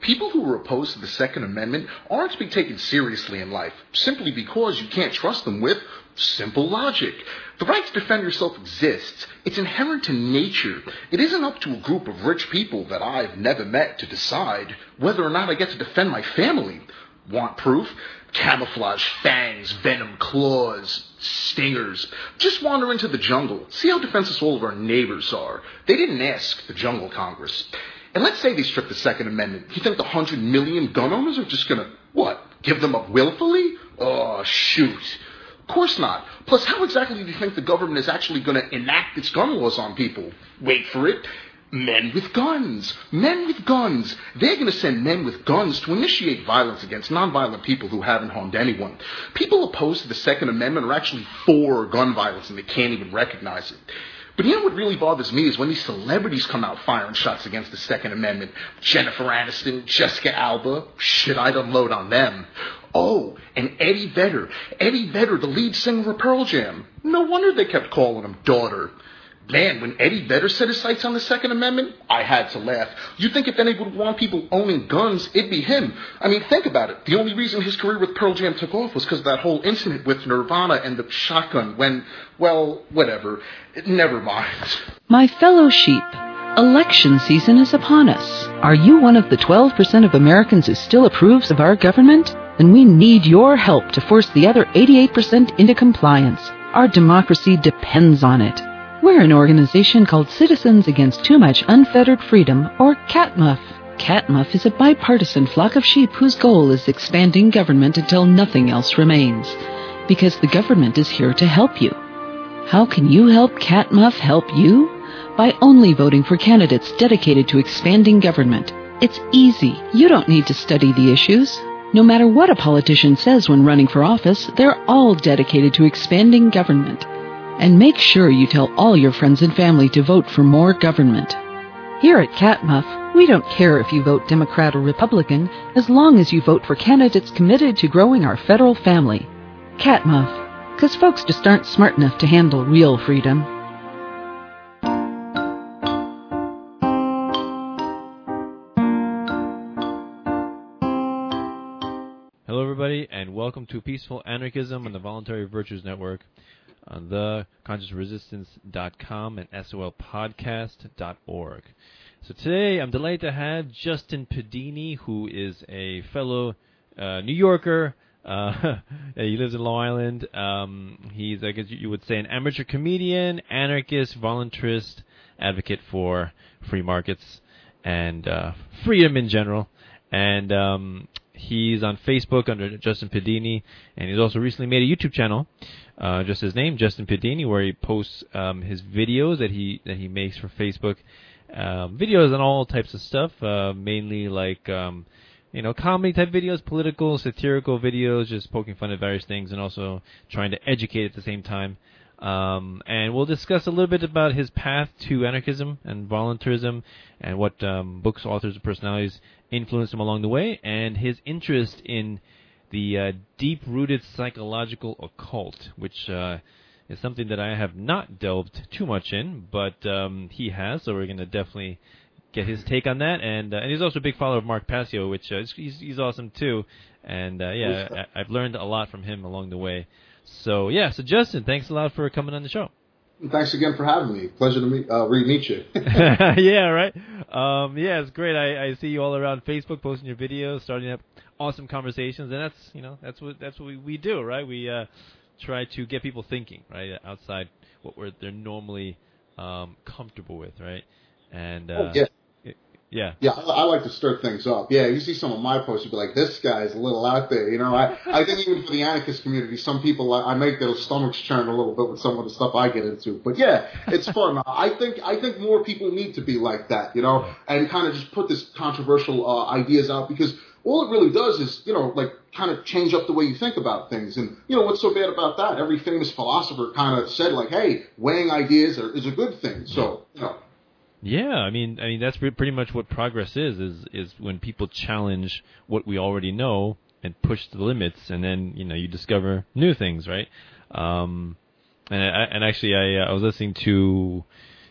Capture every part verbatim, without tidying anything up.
People who are opposed to the Second Amendment aren't to be taken seriously in life, simply because you can't trust them with simple logic. The right to defend yourself exists. It's inherent to nature. It isn't up to a group of rich people that I've never met to decide whether or not I get to defend my family. Want proof? Camouflage fangs, venom claws, stingers. Just wander into the jungle. See how defenseless all of our neighbors are. They didn't ask the Jungle Congress. And let's say they strip the Second Amendment. You think the hundred million gun owners are just gonna, what, give them up willfully? Oh, shoot. Of course not. Plus, how exactly do you think the government is actually going to enact its gun laws on people? Wait for it. Men with guns. Men with guns. They're going to send men with guns to initiate violence against nonviolent people who haven't harmed anyone. People opposed to the Second Amendment are actually for gun violence, and they can't even recognize it. But you know what really bothers me is when these celebrities come out firing shots against the Second Amendment. Jennifer Aniston, Jessica Alba. Shit, I'd unload on them. Oh, and Eddie Vedder. Eddie Vedder, the lead singer of Pearl Jam. No wonder they kept calling him daughter. Man, when Eddie Vedder set his sights on the Second Amendment, I had to laugh. You'd think if anyone would want people owning guns, it'd be him. I mean, think about it. The only reason his career with Pearl Jam took off was because of that whole incident with Nirvana and the shotgun when, well, whatever. Never mind. My fellow sheep, election season is upon us. Are you one of the twelve percent of Americans who still approves of our government? Then we need your help to force the other eighty-eight percent into compliance. Our democracy depends on it. We're an organization called Citizens Against Too Much Unfettered Freedom, or CATMUF. CATMUF is a bipartisan flock of sheep whose goal is expanding government until nothing else remains. Because the government is here to help you. How can you help CATMUF help you? By only voting for candidates dedicated to expanding government. It's easy. You don't need to study the issues. No matter what a politician says when running for office, they're all dedicated to expanding government. And make sure you tell all your friends and family to vote for more government. Here at CATMUF, we don't care if you vote Democrat or Republican, as long as you vote for candidates committed to growing our federal family. CATMUF, because folks just aren't smart enough to handle real freedom. Hello, everybody, and welcome to Peaceful Anarchism on the Voluntary Virtues Network on the conscious resistance dot com and S O L podcast dot org. So today, I'm delighted to have Justin Pedini, who is a fellow uh, New Yorker. Uh, he lives in Long Island. Um, he's, I guess you would say, an amateur comedian, anarchist, voluntarist, advocate for free markets and uh, freedom in general. And um, he's on Facebook under Justin Pedini, and he's also recently made a YouTube channel, uh, just his name, Justin Pedini, where he posts um, his videos that he that he makes for Facebook, um, videos on all types of stuff, uh, mainly like um, you know comedy type videos, political, satirical videos, just poking fun at various things, and also trying to educate at the same time. Um, and we'll discuss a little bit about his path to anarchism and voluntarism, and what um, books, authors, and personalities influenced him along the way, and his interest in the uh, deep-rooted psychological occult, which uh, is something that I have not delved too much in, but um, he has, so we're going to definitely get his take on that. And uh, and he's also a big follower of Mark Passio, which uh, he's, he's awesome too. And uh, yeah, I, I've learned a lot from him along the way. So yeah, so Justin, thanks a lot for coming on the show. Thanks again for having me. Pleasure to meet, uh, re-meet you. Yeah, right. Um, yeah, it's great. I, I see you all around Facebook posting your videos, starting up awesome conversations, and that's you know that's what that's what we, we do, right? We uh, try to get people thinking, right, outside what we're they're normally um, comfortable with, right? And uh, oh, yeah. Yeah. Yeah, I, I like to stir things up. Yeah, you see some of my posts, you'd be like, this guy's a little out there. You know, I, I think even for the anarchist community, some people, I, I make their stomachs churn a little bit with some of the stuff I get into. But yeah, it's fun. I think I think more people need to be like that, you know, and kind of just put this controversial uh, ideas out, because all it really does is, you know, like kind of change up the way you think about things. And, you know, what's so bad about that? Every famous philosopher kind of said, like, hey, weighing ideas are, is a good thing. So, you know. Yeah, I mean, I mean that's pretty much what progress is, is is when people challenge what we already know and push the limits, and then you know you discover new things, right? Um, and I, and actually, I uh, I was listening to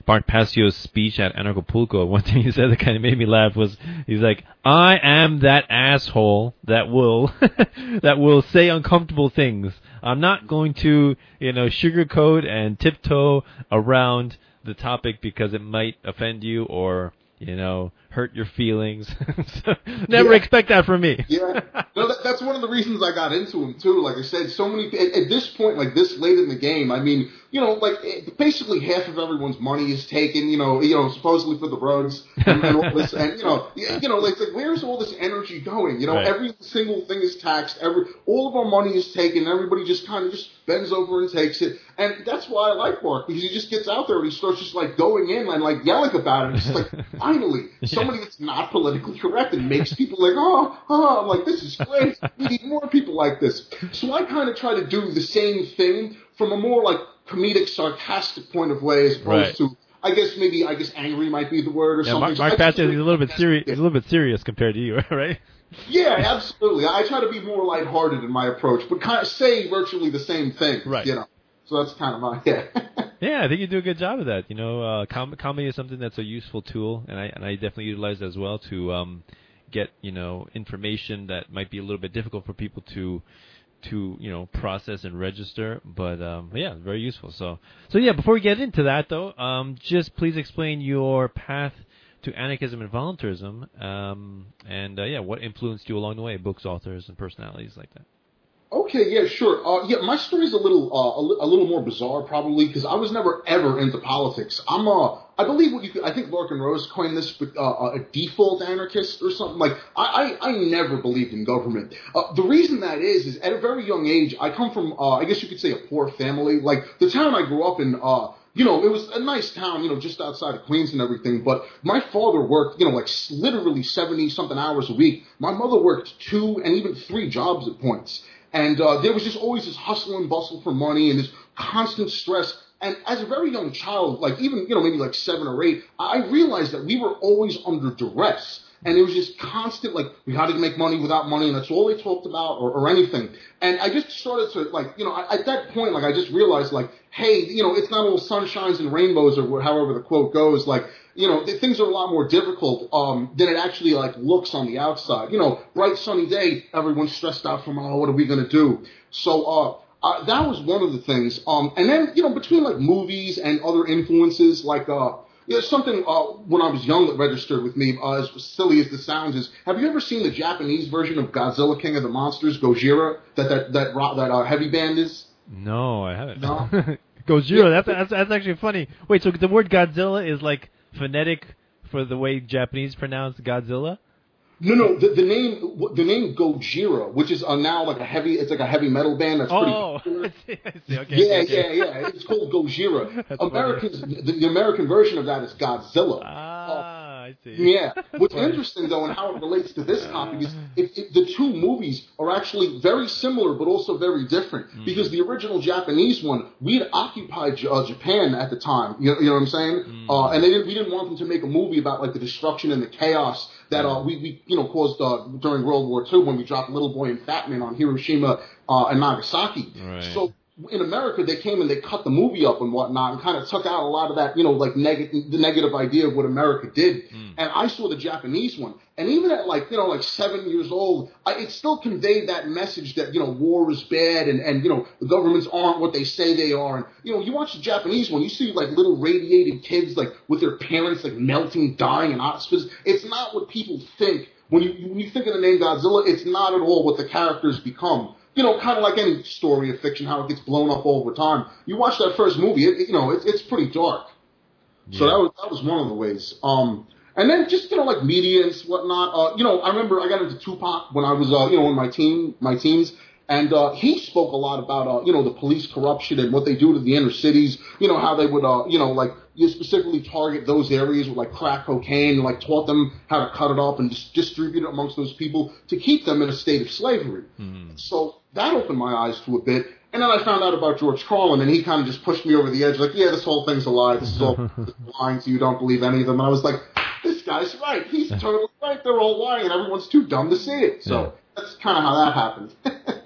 Bart Passio's speech at Anarchapulco, one thing he said that kind of made me laugh was, he's like, I am that asshole that will that will say uncomfortable things. I'm not going to, you know, sugarcoat and tiptoe around the topic because it might offend you or, you know, hurt your feelings. So never yeah. expect that from me. Yeah. No, that, that's one of the reasons I got into him, too. Like I said, so many, at, at this point, like this late in the game, I mean, you know, like basically half of everyone's money is taken, you know, you know, supposedly for the roads and, and all this, and you know, you know, like, like where's all this energy going? You know, right. Every single thing is taxed. Every all of our money is taken. Everybody just kind of just bends over and takes it, and that's why I like Mark, because he just gets out there and he starts just like going in and like yelling about it. It's like finally somebody that's not politically correct and makes people like, oh, oh, I'm like, this is great. We need more people like this. So I kind of try to do the same thing from a more like comedic, sarcastic point of way, as opposed right. to, I guess maybe, I guess angry might be the word or yeah, something. Mark, Mark Passio is a little bit serious. He's a little bit serious compared to you, right? Yeah, absolutely. I try to be more lighthearted in my approach, but kind of say virtually the same thing, right? You know, so that's kind of my yeah. Yeah, I think you do a good job of that. You know, uh, com- comedy is something that's a useful tool, and I and I definitely utilize it as well to um, get you know information that might be a little bit difficult for people to. to, you know, process and register, but, um, yeah, very useful. So, so yeah, before we get into that, though, um, just please explain your path to anarchism and voluntarism, um, and, uh, yeah, what influenced you along the way, books, authors, and personalities like that. Okay, yeah, sure. Uh, yeah, my story's a little, uh, a, li- a little more bizarre, probably, because I was never ever into politics. I'm, uh, I believe what you could, I think Larkin Rose coined this, but uh, a default anarchist or something. Like, I, I, I never believed in government. Uh, the reason that is, is at a very young age, I come from, uh, I guess you could say, a poor family. Like, the town I grew up in, uh, you know, it was a nice town, you know, just outside of Queens and everything, but my father worked, you know, like literally seventy-something hours a week. My mother worked two and even three jobs at points. And uh, there was just always this hustle and bustle for money and this constant stress. And as a very young child, like even, you know, maybe like seven or eight, I realized that we were always under duress. And it was just constant, like, we had to make money without money, and that's all they talked about, or, or anything. And I just started to, like, you know, at that point, like, I just realized, like, hey, you know, it's not all sunshines and rainbows, or however the quote goes. Like, you know, things are a lot more difficult um, than it actually, like, looks on the outside. You know, bright sunny day, everyone's stressed out from, oh, what are we going to do? So, uh, uh, that was one of the things. Um, and then, you know, between, like, movies and other influences, like, uh, Yeah, something uh, when I was young that registered with me, uh, as silly as this sounds, is have you ever seen the Japanese version of Godzilla King of the Monsters, Gojira, that that that rock, that uh, heavy band is? No, I haven't. No? Gojira, yeah. that's, that's that's actually funny. Wait, so the word Godzilla is like phonetic for the way Japanese pronounce Godzilla? No, no, the, the name the name Gojira, which is uh, now like a heavy, it's like a heavy metal band that's pretty oh, popular. I see, I see. Okay, yeah, okay. yeah, yeah. It's called Gojira. That's Americans, the, the American version of that is Godzilla. Ah, uh, I see. Yeah. What's interesting, though, and how it relates to this topic is it, it, the two movies are actually very similar, but also very different. Mm. Because the original Japanese one, we had occupied uh, Japan at the time. You know, you know what I'm saying? Mm. Uh, and they didn't, we didn't want them to make a movie about like the destruction and the chaos that uh, we, we, you know, caused uh, during World War Two when we dropped Little Boy and Fat Man on Hiroshima uh, and Nagasaki. Right. So in America, they came and they cut the movie up and whatnot and kind of took out a lot of that, you know, like neg- the negative idea of what America did. Mm. And I saw the Japanese one. And even at like, you know, like seven years old, I, it still conveyed that message that, you know, war is bad and, and, you know, the governments aren't what they say they are. And, you know, you watch the Japanese one, you see like little radiated kids like with their parents like melting, dying in hospitals. It's not what people think. When you, when you think of the name Godzilla, it's not at all what the characters become. You know, kind of like any story of fiction, how it gets blown up all the time. You watch that first movie, it, it, you know, it's it's pretty dark. Yeah. So that was that was one of the ways. Um, and then just, you know, like media and whatnot. Uh, you know, I remember I got into Tupac when I was, uh, you know, in my teen, my teens. And uh, he spoke a lot about, uh, you know, the police corruption and what they do to the inner cities. You know, how they would, uh, you know, like you specifically target those areas with like crack cocaine and like taught them how to cut it up and just distribute it amongst those people to keep them in a state of slavery. Mm. So that opened my eyes to a bit. And then I found out about George Carlin, and he kind of just pushed me over the edge, like, yeah, this whole thing's a lie. This is all lying, so you don't believe any of them. And I was like, this guy's right. He's totally right. They're all lying, and everyone's too dumb to see it. So yeah. That's kind of how that happened.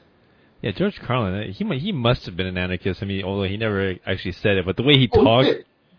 Yeah, George Carlin, he he must have been an anarchist. I mean, although he never actually said it, but the way he talked, oh,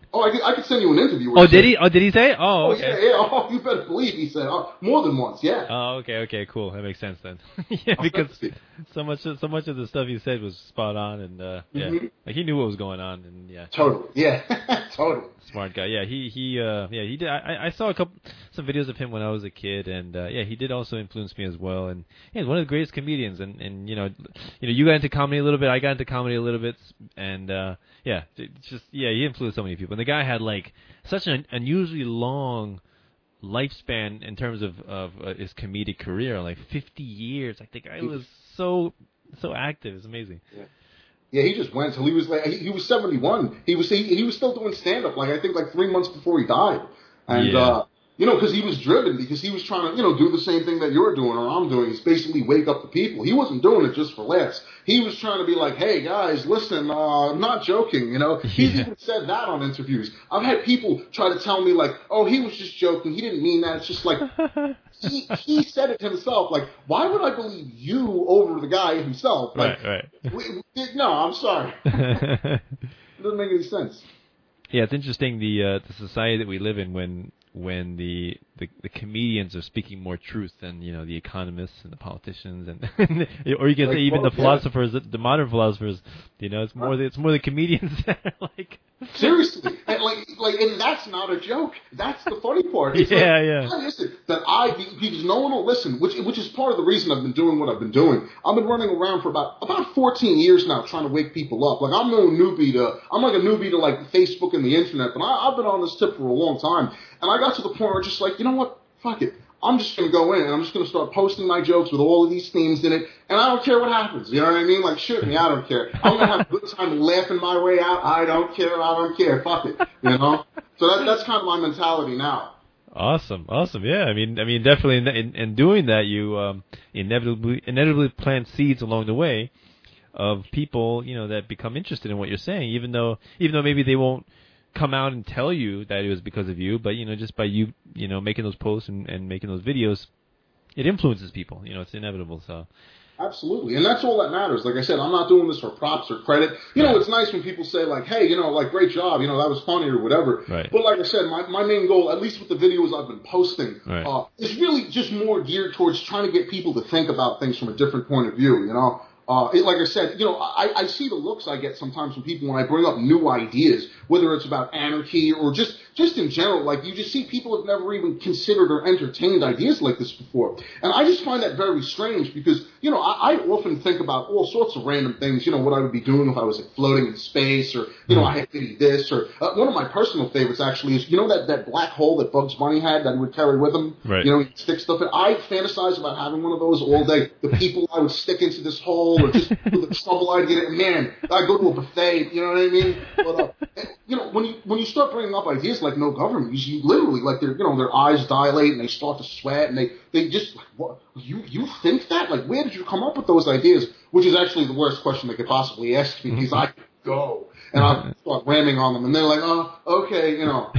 Oh, I could, I could send you an interview. Oh, did he? Oh, did he say? Oh, Oh, okay. yeah, yeah. Oh, you better believe he said oh, more than once. Yeah. Oh, okay, okay, cool. That makes sense then. Yeah, because so much, of, so much of the stuff he said was spot on, and uh, yeah, Mm-hmm. like he knew what was going on, and yeah, Totally. Yeah. Totally. smart guy. Yeah, he he uh, yeah he did. I, I saw a couple some videos of him when I was a kid, and uh, yeah, he did also influence me as well. And yeah, he's one of the greatest comedians. And, and you know, you know, you got into comedy a little bit. I got into comedy a little bit, and uh, yeah, it's just yeah, he influenced so many people. And the guy had like such an unusually long lifespan in terms of of uh, his comedic career, like fifty years. Like the guy was so so active. It's amazing. Yeah. Yeah, he just went till he was like he, he was seventy-one. He was he, he was still doing stand up like I think like three months before he died, and Yeah. uh, you know because he was driven because he was trying to you know do the same thing that you're doing or I'm doing. He's basically wake up the people. He wasn't doing it just for laughs. He was trying to be like, hey guys, listen, uh, I'm not joking. You know, he's Yeah. even said that on interviews. I've had people try to tell me like, oh, he was just joking. He didn't mean that. It's just like. He, he said it himself. Like, why would I believe you over the guy himself? Like, Right, right. we, we, no, I'm sorry. It doesn't make any sense. Yeah, it's interesting the uh, the society that we live in when when the, the the comedians are speaking more truth than you know the economists and the politicians and or you can Like, say even well, the yeah. philosophers, the, the modern philosophers. You know, it's more the, it's more the comedians that are like Seriously, and like, like, and that's not a joke. That's the funny part. It's Yeah, like, yeah. Why is it that I, because no one will listen, which which is part of the reason I've been doing what I've been doing. I've been running around for about about fourteen years now, trying to wake people up. Like I'm no newbie to, I'm like a newbie to like Facebook and the internet, but I, I've been on this tip for a long time, and I got to the point where just like, you know what, fuck it. I'm just going to go in and I'm just going to start posting my jokes with all of these themes in it, and I don't care what happens. You know what I mean? Like, shoot me, I don't care. I'm going to have a good time laughing my way out. I don't care. I don't care. Fuck it. You know? So that, that's kind of my mentality now. awesome, awesome. Yeah, I mean, I mean, definitely in, in, in doing that, you um, inevitably inevitably plant seeds along the way of people, you know, that become interested in what you're saying, even though even though maybe they won't come out and tell you that it was because of you, but you know, just by you, you know, making those posts and, and making those videos, it influences people. You know, it's inevitable. So, Absolutely. And that's all that matters. Like I said, I'm not doing this for props or credit. You know, it's nice when people say like, hey, you know, like, great job, you know, that was funny or whatever. Right. But like I said, my, my main goal, at least with the videos I've been posting, Right. uh, is really just more geared towards trying to get people to think about things from a different point of view, you know? Uh, it, like I said, you know, I, I see the looks I get sometimes from people when I bring up new ideas, whether it's about anarchy or just, just in general. Like, you just see people have never even considered or entertained ideas like this before. And I just find that very strange because, you know, I, I often think about all sorts of random things, you know, what I would be doing if I was like, floating in space or, you know, I had to eat this or uh, one of my personal favorites actually is, you know, that, that black hole that Bugs Bunny had that he would carry with him? Right. You know, he'd stick stuff in. I fantasize about having one of those all day. The people I would stick into this hole or just the trouble I'd get in. Man, I go to a buffet, you know what I mean? But, uh, you know, when you when you start bringing up ideas like no government, you, you literally, like, their, you know, their eyes dilate and they start to sweat and they, they just, like, what, you, you think that? Like, where did you come up with those ideas? Which is actually the worst question they could possibly ask me because I could go and I start ramming on them and they're like, oh, okay, you know.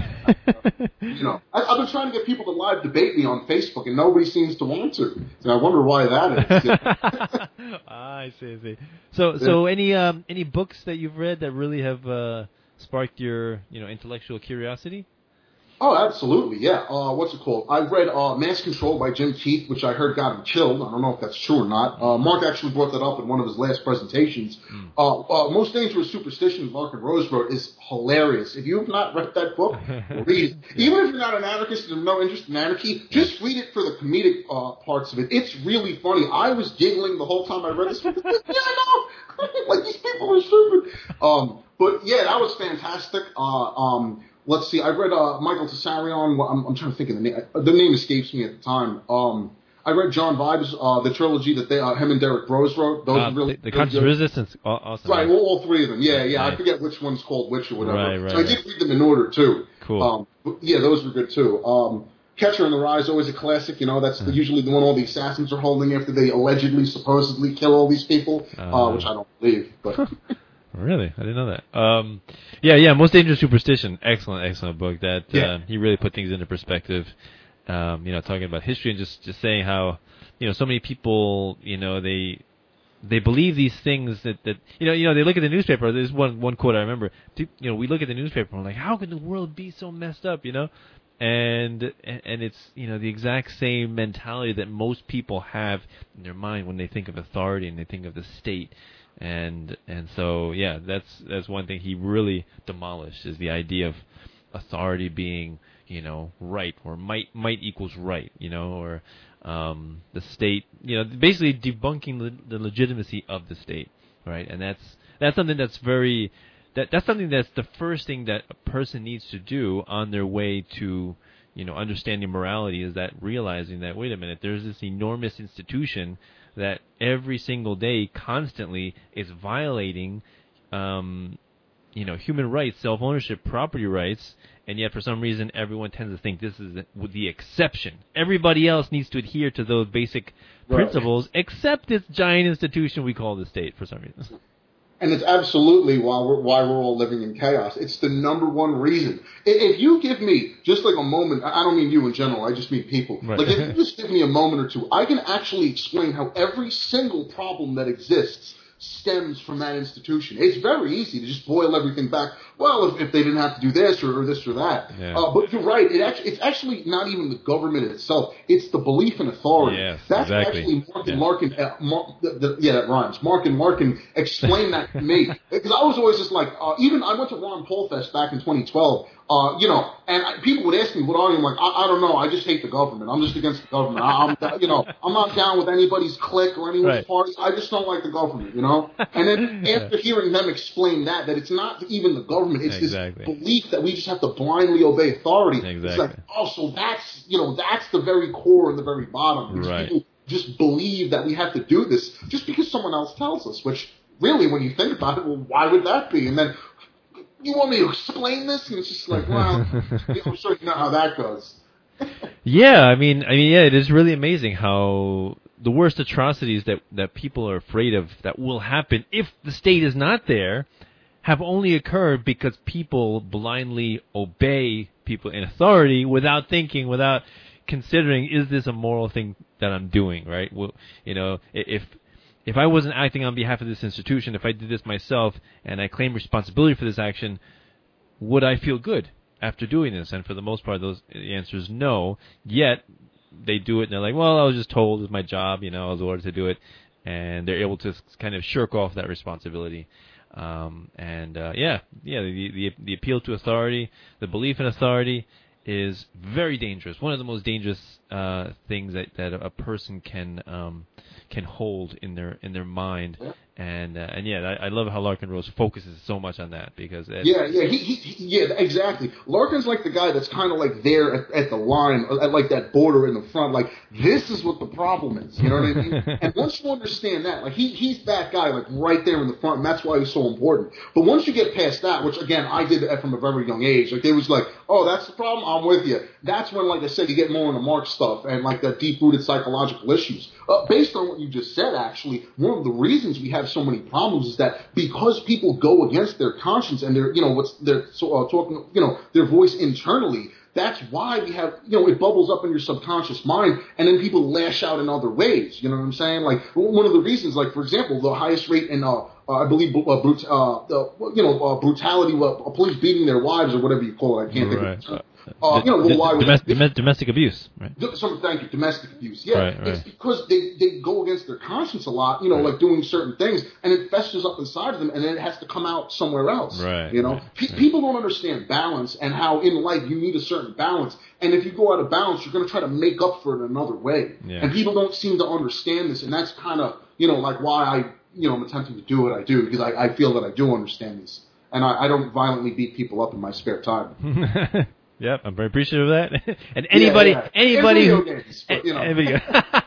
You know, I, I've been trying to get people to live debate me on Facebook, and nobody seems to want to. And I wonder why that is. ah, I see, I see. So, so any um, any books that you've read that really have uh, sparked your, you know, intellectual curiosity? Oh, absolutely, yeah. Uh, what's it called? I read uh, Mass Control by Jim Keith, which I heard got him killed. I don't know if that's true or not. Uh, Mark actually brought that up in one of his last presentations. Mm. Uh, uh, Most Dangerous Superstitions, Mark and Rose wrote, is hilarious. If you have not read that book, read it. Yeah. Even if you're not an anarchist and have no interest in anarchy, just read it for the comedic uh, parts of it. It's really funny. I was giggling the whole time I read this. Yeah, I know. Like, these people are stupid. Um, but, yeah, that was fantastic. Uh, um... Let's see. I read uh, Michael Tsarion. I'm, I'm trying to think of the name. The name escapes me at the time. Um, I read John Vibes, uh, the trilogy that they, uh, him and Derek Rose wrote. Those uh, are really the, the Conscious Resistance. Awesome. Right, all, all three of them. Yeah, yeah. Nice. I forget which one's called which or whatever. Right, right, so I did right. read them in order too. Cool. Um, but yeah, those were good too. Um, Catcher in the Rye is always a classic. You know, that's the, usually the one all the assassins are holding after they allegedly, supposedly kill all these people, uh, uh, which I don't believe, but. Really? I didn't know that. Um, yeah, yeah, Most Dangerous Superstition. Excellent, excellent book. That yeah. uh, he really put things into perspective. Um, you know, talking about history and just, just saying how, you know, so many people, you know, they they believe these things that, that you know you know they look at the newspaper. There's one one quote I remember. You know, we look at the newspaper and we're like, how could the world be so messed up? You know, and and it's you know the exact same mentality that most people have in their mind when they think of authority and they think of the state. And and so yeah, that's that's one thing he really demolished, is the idea of authority being, you know, right, or might might equals right, you know, or um, the state, you know, basically debunking the, the legitimacy of the state, right? And that's that's something that's very that that's something that's the first thing that a person needs to do on their way to, you know, understanding morality, is that realizing that, wait a minute, there's this enormous institution that every single day constantly is violating, um, you know, human rights, self-ownership, property rights, and yet for some reason everyone tends to think this is the exception. Everybody else needs to adhere to those basic right. principles, except this giant institution we call the state for some reason. And it's absolutely why we're, why we're all living in chaos. It's the number one reason. If you give me just like a moment, I don't mean you in general, I just mean people. Right. Like if you just give me a moment or two, I can actually explain how every single problem that exists stems from that institution. It's very easy to just boil everything back. Well, if, if they didn't have to do this or, or this or that. Yeah. Uh, but you're right. It actually, it's actually not even the government itself. It's the belief in authority. Yes, That's exactly. actually Mark and yeah. Larkin. Uh, Mark, the, the, yeah, that rhymes. Mark and Larkin explained that to me. Because I was always just like, uh, even I went to Ron Paul Fest back in twenty twelve. Uh, you know, and I, people would ask me, what are you? I'm like, I, I don't know. I just hate the government. I'm just against the government. I, I'm, you know, I'm not down with anybody's clique or anyone's right. party. I just don't like the government, you know? And then after yeah. hearing them explain that, that it's not even the government. It's exactly. this belief that we just have to blindly obey authority. Exactly. It's like, oh, so that's, you know, that's the very core and the very bottom. Because right. people just believe that we have to do this just because someone else tells us, which really, when you think about it, well, why would that be? And then, you want me to explain this? And it's just like, well, I'm sure you know how that goes. yeah, I mean, I mean, yeah, it is really amazing how the worst atrocities that, that people are afraid of that will happen if the state is not there have only occurred because people blindly obey people in authority without thinking, without considering, is this a moral thing that I'm doing, right? Well, you know, if... If I wasn't acting on behalf of this institution, if I did this myself and I claim responsibility for this action, would I feel good after doing this? And for the most part, those the answer is no. Yet they do it, and they're like, "Well, I was just told it's my job. You know, I was ordered to do it," and they're able to kind of shirk off that responsibility. Um, and uh, yeah, yeah, the, the the appeal to authority, the belief in authority, is very dangerous. One of the most dangerous uh, things that, that a person can um, can hold in their in their mind, yeah. and uh, and yeah, I, I love how Larkin Rose focuses so much on that because yeah, yeah, he, he, yeah, exactly. Larkin's like the guy that's kind of like there at, at the line, at like that border in the front, like this is what the problem is. You know what I mean? And once you understand that, like he he's that guy, like right there in the front, and that's why he's so important. But once you get past that, which again I did from a very young age, like they was like, oh, that's the problem, I'm with you. That's when, like I said, you get more into Mark stuff and like the deep-rooted psychological issues. Uh, based on what you just said, actually, one of the reasons we have so many problems is that because people go against their conscience and their, you know, what's their so, uh, talking, you know, their voice internally. That's why we have, you know, it bubbles up in your subconscious mind, and then people lash out in other ways. You know what I'm saying? Like one of the reasons, like for example, the highest rate in, uh, uh I believe, uh, brut- uh, uh, you know, uh, brutality, uh, police beating their wives or whatever you call it. I can't right. think of it. Uh, you know, D- why domestic, domestic, domestic abuse, right? Some, thank you, domestic abuse. Yeah, right, right. It's because they, they go against their conscience a lot, you know, right. like doing certain things, and it festers up inside of them, and then it has to come out somewhere else. Right. You know, right, P- right. people don't understand balance and how in life you need a certain balance, and if you go out of balance, you're going to try to make up for it another way. Yeah. And people don't seem to understand this, and that's kind of, you know, like why I, you know, I'm attempting to do what I do because I, I feel that I do understand this, and I, I don't violently beat people up in my spare time. Yep, I'm very appreciative of that. And anybody, yeah, yeah. anybody, in video games, but, you know, in video,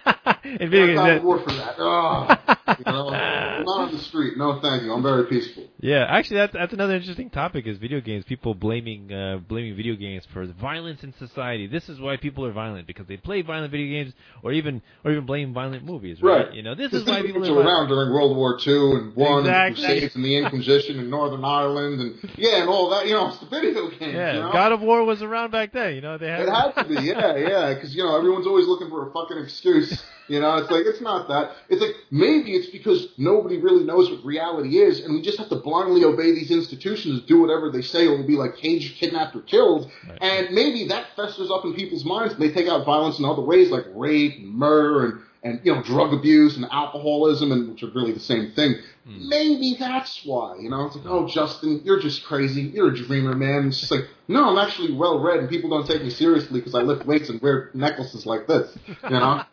in video games, I'm more for that. Oh, you know, not on the street. No, thank you. I'm very peaceful. Yeah, actually, that's that's another interesting topic is video games. People blaming uh, blaming video games for violence in society. This is why people are violent because they play violent video games, or even or even blame violent movies. Right? right. You know, this is why people are around during World War Two and one exactly. and the Crusades and the Inquisition in Northern Ireland and yeah, and all that. You know, it's the video games. Yeah, you know? God of War was around back then. You know, they had it had to be. Yeah, yeah, because you know everyone's always looking for a fucking excuse. You know, it's like, it's not that. It's like, maybe it's because nobody really knows what reality is, and we just have to blindly obey these institutions, do whatever they say, or we'll be like caged, kidnapped, or killed. Right. And maybe that festers up in people's minds, and they take out violence in other ways, like rape, and murder, and, and you know, drug abuse, and alcoholism, and which are really the same thing. Mm. Maybe that's why, you know? It's like, oh, Justin, you're just crazy. You're a dreamer, man. It's just like, no, I'm actually well-read, and people don't take me seriously because I lift weights and wear necklaces like this, you know?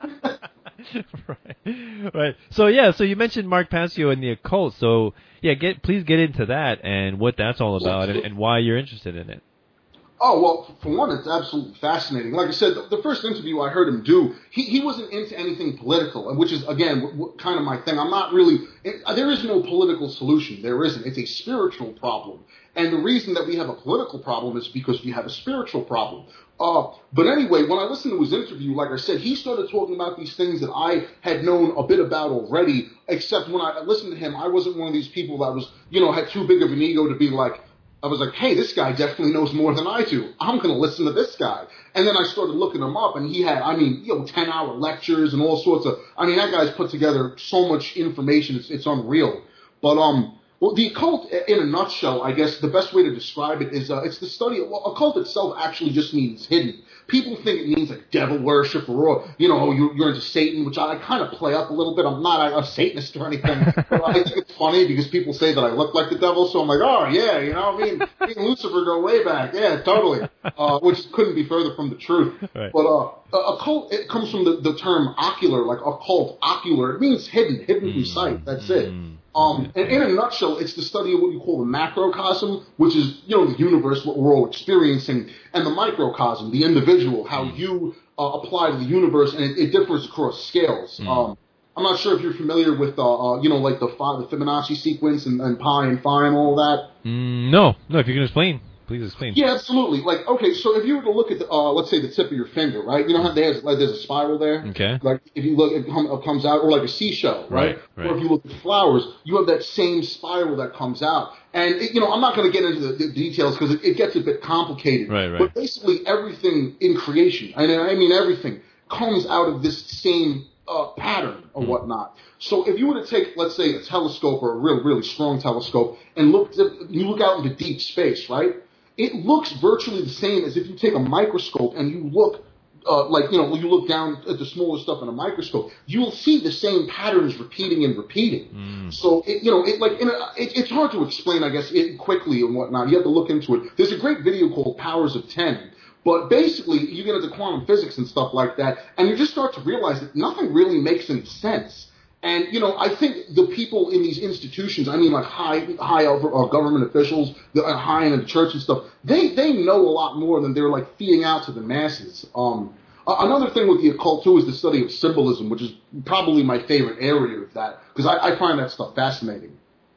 Right, right. So yeah, so you mentioned Mark Passio and the occult. So yeah, get please get into that and what that's all about and, and why you're interested in it. Oh, well, for one, it's absolutely fascinating. Like I said, the, the first interview I heard him do, he, he wasn't into anything political, which is, again, w- w- kind of my thing. I'm not really it, – there is no political solution. There isn't. It's a spiritual problem. And the reason that we have a political problem is because we have a spiritual problem. Uh, but anyway, when I listened to his interview, like I said, he started talking about these things that I had known a bit about already, except when I listened to him, I wasn't one of these people that was, you know, had too big of an ego to be like, I was like, hey, this guy definitely knows more than I do. I'm going to listen to this guy. And then I started looking him up, and he had, I mean, you know, ten-hour lectures and all sorts of, I mean, that guy's put together so much information, it's, it's unreal. But, um, well, the occult, in a nutshell, I guess the best way to describe it is uh, it's the study of, well, occult itself actually just means hidden. People think it means like devil worship or, you know, you're, you're into Satan, which I, I kind of play up a little bit. I'm not a, a Satanist or anything. But I think it's funny because people say that I look like the devil, so I'm like, oh, yeah, you know what I mean? Me and Lucifer go way back. Yeah, totally. Uh, which couldn't be further from the truth. Right. But uh, occult, it comes from the, the term ocular, like occult, ocular. It means hidden, hidden from sight. That's it. Um, and in a nutshell, it's the study of what you call the macrocosm, which is, you know, the universe, what we're all experiencing, and the microcosm, the individual, how you uh, apply to the universe, and it, it differs across scales. Mm. Um, I'm not sure if you're familiar with, uh, uh, you know, like the, the Fibonacci sequence and, and pi and phi and all that. Mm, no, no, if you can explain. Please explain. Yeah, absolutely. Like, okay, so if you were to look at, the, uh, let's say, the tip of your finger, right? You know how there's, like, there's a spiral there? Okay. Like, if you look, it, come, it comes out, or like a seashell, right? Right, right? Or if you look at flowers, you have that same spiral that comes out. And, it, you know, I'm not going to get into the, the details because it, it gets a bit complicated. Right, right. But basically, everything in creation, and I mean everything, comes out of this same uh, pattern or mm-hmm. whatnot. So if you were to take, let's say, a telescope or a real, really strong telescope and look, to, you look out into deep space, right? It looks virtually the same as if you take a microscope and you look, uh, like, you know, when you look down at the smaller stuff in a microscope, you'll see the same patterns repeating and repeating. Mm. So, it, you know, it, like, in a, it, it's hard to explain, I guess, it quickly and whatnot. You have to look into it. There's a great video called Powers of ten. But basically, you get into quantum physics and stuff like that, and you just start to realize that nothing really makes any sense. And, you know, I think the people in these institutions, I mean, like high high over, uh, government officials, the uh, high end of the church and stuff, they, they know a lot more than they're, like, feeding out to the masses. Um, uh, another thing with the occult, too, is the study of symbolism, which is probably my favorite area of that, because I, I find that stuff fascinating.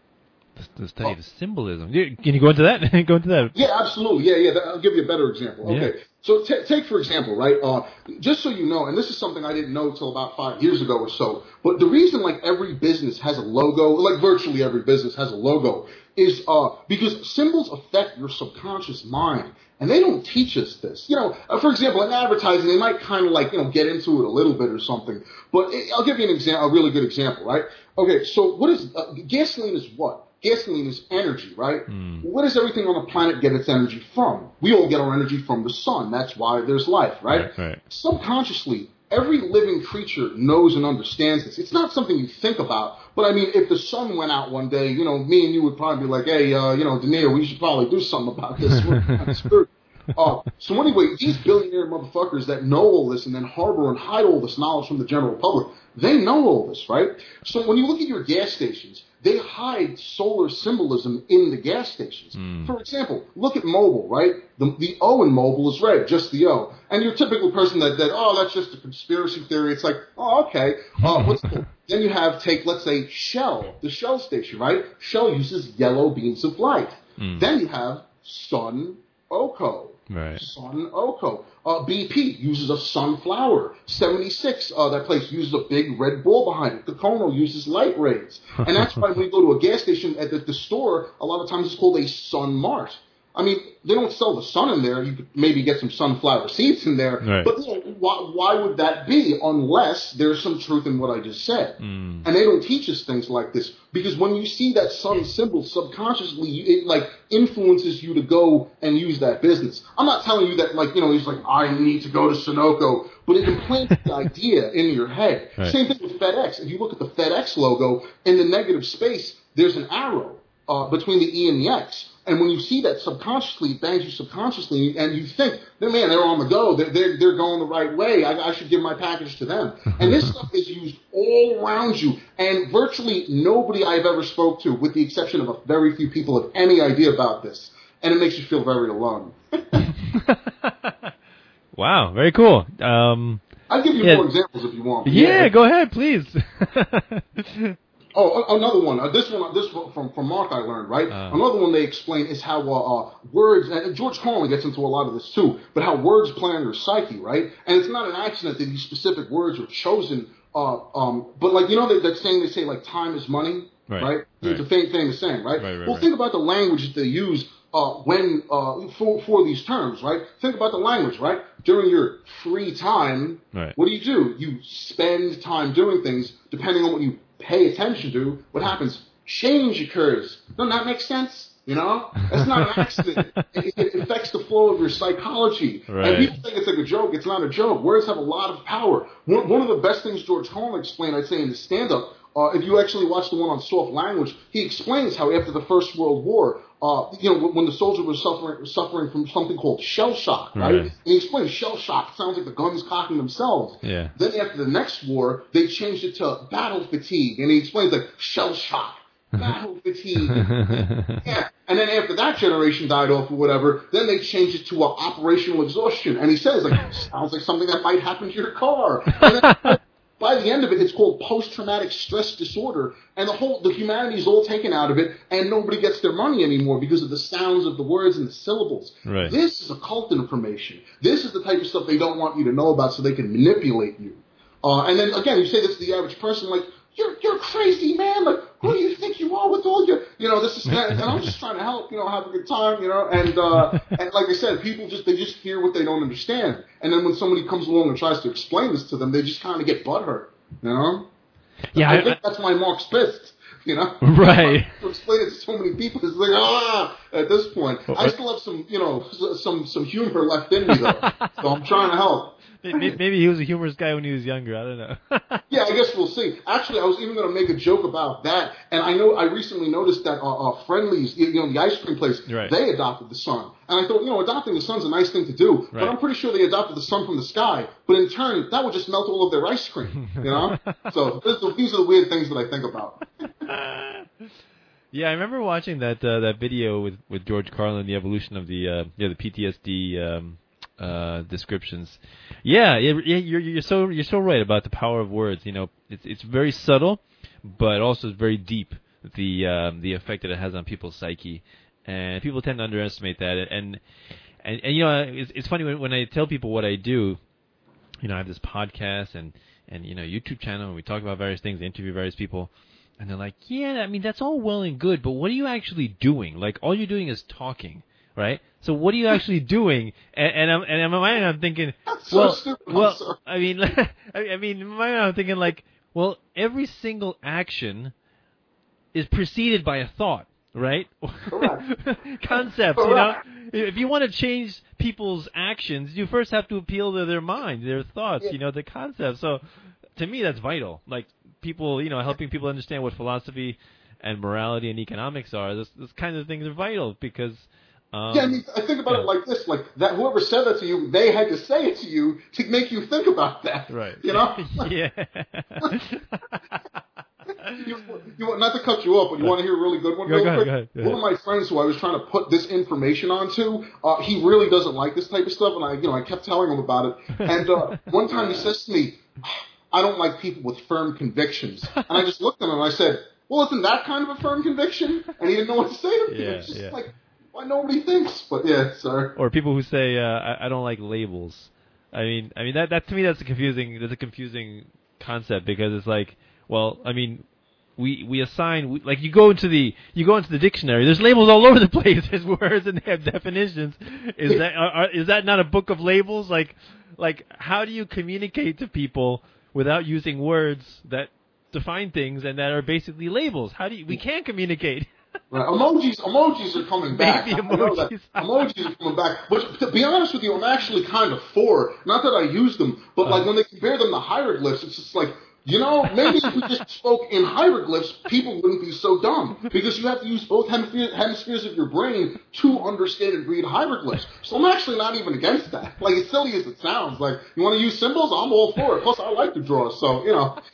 The study oh. of symbolism. Can you go into that? go into that. Yeah, absolutely. Yeah, yeah. I'll give you a better example. Okay. Yeah. So t- take, for example, right, uh, just so you know, and this is something I didn't know until about five years ago or so, but the reason, like, every business has a logo, like virtually every business has a logo, is uh, because symbols affect your subconscious mind, and they don't teach us this. You know, uh, for example, in advertising, they might kind of, like, you know, get into it a little bit or something, but it, I'll give you an example, a really good example, right? Okay, so what is, uh, gasoline is what? Gasoline is energy, right? Mm. Where does everything on the planet get its energy from? We all get our energy from the sun. That's why there's life, right? Right, right. Subconsciously, every living creature knows and understands this. It's not something you think about, but I mean, if the sun went out one day, you know, me and you would probably be like, hey, uh, you know, De Niro, we should probably do something about this. We're kind of screwed. Uh, so anyway, these billionaire motherfuckers that know all this and then harbor and hide all this knowledge from the general public, they know all this, right? So when you look at your gas stations, they hide solar symbolism in the gas stations. Mm. For example, look at Mobil, right? The, the O in Mobil is red, just the O. And your typical person that, that oh, that's just a conspiracy theory. It's like, oh, okay. Uh, what's cool? Then you have, take, let's say, Shell, the Shell station, right? Shell uses yellow beams of light. Mm. Then you have Sun Oko. Right. Sun Oko. Uh, B P uses a sunflower. seventy-six, uh, that place uses a big red ball behind it. Kokono uses light rays. And that's why when we go to a gas station at the, the store, a lot of times it's called a Sun Mart. I mean, they don't sell the sun in there. You could maybe get some sunflower seeds in there. Right. But you know, why, why would that be unless there's some truth in what I just said? Mm. And they don't teach us things like this. Because when you see that sun symbol, subconsciously, it like influences you to go and use that business. I'm not telling you that, like, you know, he's like, I need to go to Sunoco. But it implants the idea in your head. Right. Same thing with FedEx. If you look at the FedEx logo, in the negative space, there's an arrow uh, between the E and the X. And when you see that subconsciously, it bangs you subconsciously, and you think, man, they're on the go. They're, they're, they're going the right way. I, I should give my package to them. And this stuff is used all around you. And virtually nobody I've ever spoke to, with the exception of a very few people, have any idea about this. And it makes you feel very alone. Wow, very cool. Um, I'll give you yeah. more examples if you want. Yeah, yeah, go ahead, please. Oh, another one. Uh, this one, this one from from Mark I learned, right? Uh, another one they explain is how uh, uh, words. And George Carlin gets into a lot of this too, but how words play on your psyche, right? And it's not an accident that these specific words are chosen. Uh, um, but like you know that, that saying they say like time is money, right? right? right. It's a famous, famous saying, right? right, right well, right. think about the language that they use uh, when uh, for for these terms, right? Think about the language, right? During your free time, right. what do you do? You spend time doing things depending on what you pay attention to. What happens? Change occurs. Doesn't that make sense? You know? That's not an accident. It, it affects the flow of your psychology. Right. And people think it's like a joke. It's not a joke. Words have a lot of power. One, one of the best things George Carlin explained, I'd say, in his stand-up, uh, if you actually watch the one on soft language, he explains how after the First World War, Uh, you know, when the soldier was suffering suffering from something called shell shock, right? right. And he explains shell shock sounds like the guns cocking themselves. Yeah. Then after the next war, they changed it to battle fatigue, and he explains like shell shock, battle fatigue. Yeah. And then after that generation died off or whatever, then they changed it to uh, operational exhaustion. And he says like sounds like something that might happen to your car. And then, by the end of it, it's called post-traumatic stress disorder, and the whole the humanity is all taken out of it, and nobody gets their money anymore because of the sounds of the words and the syllables. Right. This is occult information. This is the type of stuff they don't want you to know about, so they can manipulate you. Uh, and then again, you say this to the average person, like you're you're crazy, man. Like who do you think you are with all your, you know, this is that, and I'm just trying to help, you know, have a good time, you know, and uh, and like I said, people just they just hear what they don't understand, and then when somebody comes along and tries to explain this to them, they just kind of get butthurt, you know. Yeah, I, I think that's why Mark's pissed, you know. Right. To explain it to so many people, it's like ah. At this point, I still have some, you know, some some humor left in me though, so I'm trying to help. Maybe he was a humorous guy when he was younger. I don't know. Yeah, I guess we'll see. Actually, I was even going to make a joke about that, and I know I recently noticed that uh, uh, Friendly's, you know, the ice cream place, right. they adopted the sun, and I thought, you know, adopting the sun's a nice thing to do, right. but I'm pretty sure they adopted the sun from the sky. But in turn, that would just melt all of their ice cream, you know. So this, these are the weird things that I think about. Yeah, I remember watching that uh, that video with, with George Carlin, the evolution of the uh, yeah the P T S D um, uh, descriptions. Yeah, yeah, you're you're so you're so right about the power of words. You know, it's it's very subtle, but also it's very deep. The um, the effect that it has on people's psyche, and people tend to underestimate that. And and, and you know, it's it's funny when, when I tell people what I do. You know, I have this podcast and and you know YouTube channel, and we talk about various things, interview various people. And they're like, yeah, I mean, that's all well and good, but what are you actually doing? Like, all you're doing is talking, right? So what are you actually doing? And, and I'm and in my mind, I'm thinking, That's well, so stupid. well, I mean, I mean, in my mind, I'm thinking like, well, every single action is preceded by a thought, right? Concepts, you know. If you want to change people's actions, you first have to appeal to their mind, their thoughts, yeah. you know, the concepts. So, to me, that's vital. Like, people, you know, helping people understand what philosophy and morality and economics are. This, this kind of things are vital because. Um, yeah, I mean, I think about yeah. it like this: like that, whoever said that to you, they had to say it to you to make you think about that. Right. You know. Yeah. you, you want, not to cut you off, but you want to hear a really good one? Go, real go ahead, quick? go ahead, go one ahead. of my friends who I was trying to put this information onto, uh, he really doesn't like this type of stuff, and I, you know, I kept telling him about it. And uh, one time he says to me, I don't like people with firm convictions. And I just looked at him and I said, well, isn't that kind of a firm conviction? And he didn't know what to say to me. Yeah, it's just yeah. like, why nobody thinks? But yeah, sorry. Or people who say, uh, I, I don't like labels. I mean, I mean that, that to me, that's a confusing, that's a confusing concept because it's like, well, I mean, we we assign we, like you go into the you go into the dictionary. There's labels all over the place. There's words and they have definitions. Is that are, are, is that not a book of labels? Like like how do you communicate to people without using words that define things and that are basically labels? How do you, we can't communicate? Right. Emojis, emojis are coming back. Maybe I know that emojis are coming back. But to be honest with you, I'm actually kind of for. Not that I use them, but like when they compare them to hieroglyphs, it's just like, you know, maybe if we just spoke in hieroglyphs, people wouldn't be so dumb. Because you have to use both hemispheres of your brain to understand and read hieroglyphs. So I'm actually not even against that. Like, as silly as it sounds, like, you want to use symbols? I'm all for it. Plus, I like to draw, so, you know.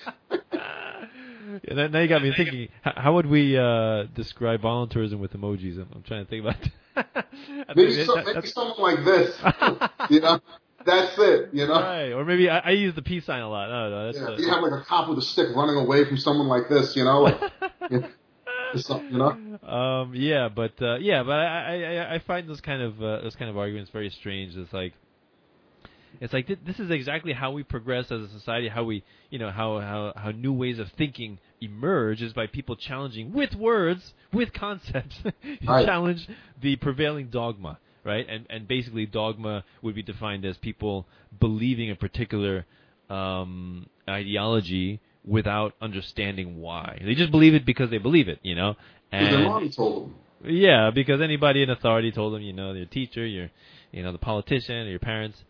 Yeah, now you got me thinking, how would we uh, describe volunteerism with emojis? I'm, I'm trying to think about that. maybe, so, maybe something like this, you know? That's it, you know? Right, or maybe I, I use the peace sign a lot. No, no, that's yeah, a, you have like a cop with a stick running away from someone like this, you know? Like, you know? Um, yeah, but uh, yeah, but I, I, I find those kind of uh, those kind of arguments very strange. It's like, it's like th- this is exactly how we progress as a society. How we, you know, how how how new ways of thinking emerge is by people challenging with words, with concepts, right. challenge the prevailing dogma. Right, and and basically dogma would be defined as people believing a particular um, ideology without understanding why. They just believe it because they believe it, you know. And their mommy told them. Yeah, because anybody in authority told them, you know, your teacher, your, you know, the politician, or your parents,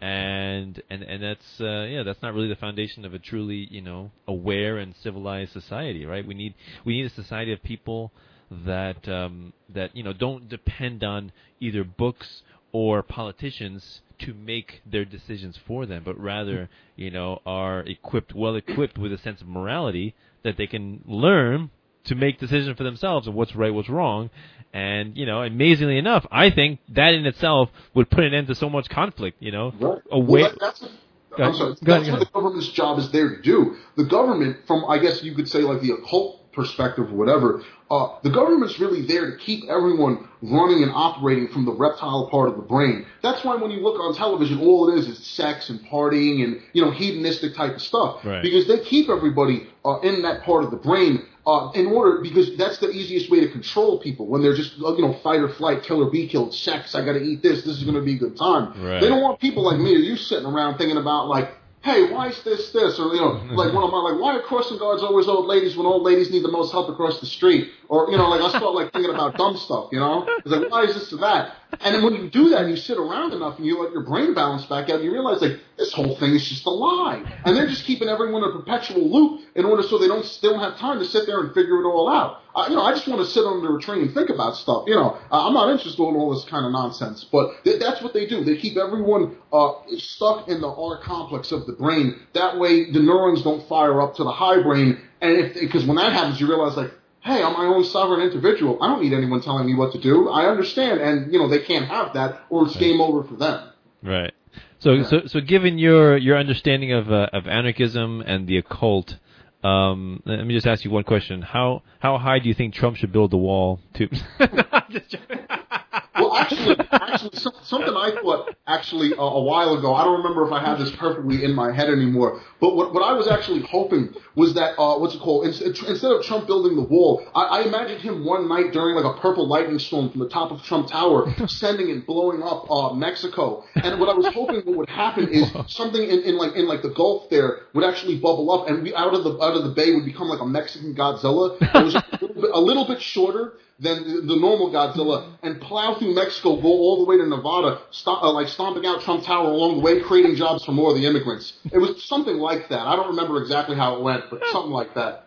and and and that's uh, yeah, that's not really the foundation of a truly, you know, aware and civilized society, right? We need we need a society of people that um, that you know don't depend on either books or politicians to make their decisions for them, but rather you know are equipped, well equipped with a sense of morality that they can learn to make decisions for themselves of what's right, what's wrong, and you know amazingly enough, I think that in itself would put an end to so much conflict. You know, right. away. Well, that, that's a, I'm sorry. That's what the government's job is there to do. The government, from I guess you could say like the occult perspective or whatever, uh, the government's really there to keep everyone running and operating from the reptile part of the brain. That's why when you look on television, all it is is sex and partying and, you know, hedonistic type of stuff. Right. Because they keep everybody uh, in that part of the brain uh, in order, because that's the easiest way to control people when they're just, you know, fight or flight, kill or be killed, sex, I gotta eat this, this is gonna be a good time. Right. They don't want people like me or you sitting around thinking about like, hey, why is this this? Or, you know, like one of my, like, why are crossing guards always old ladies when old ladies need the most help across the street? Or, you know, like, I start, like, thinking about dumb stuff, you know? It's like, why is this or that? And then when you do that and you sit around enough and you let your brain balance back out, you realize, like, this whole thing is just a lie. And they're just keeping everyone in a perpetual loop in order so they don't, they don't have time to sit there and figure it all out. Uh, you know, I just want to sit under a tree and think about stuff. You know, uh, I'm not interested in all this kind of nonsense. But th- that's what they do. They keep everyone uh, stuck in the R complex of the brain. That way the neurons don't fire up to the high brain. And if because when that happens, you realize, like, hey, I'm my own sovereign individual. I don't need anyone telling me what to do. I understand. And, you know, they can't have that or it's game over for them. Right. So, Yeah. so, so, given your your understanding of uh, of anarchism and the occult, um, let me just ask you one question: How how high do you think Trump should build the wall to? Just joking. Well, actually, actually, some, something I thought actually uh, a while ago. I don't remember if I have this perfectly in my head anymore. But what, what I was actually hoping was that uh, what's it called? Instead of Trump building the wall, I, I imagined him one night during like a purple lightning storm from the top of Trump Tower, sending and blowing up uh, Mexico. And what I was hoping what would happen is something in, in like in like the Gulf there would actually bubble up, and we, out of the out of the bay would become like a Mexican Godzilla. It was a little bit, a little bit shorter than the, the normal Godzilla, and plow through Mexico, go all the way to Nevada, stop, uh, like stomping out Trump Tower along the way, creating jobs for more of the immigrants. It was something like that. I don't remember exactly how it went, but something like that.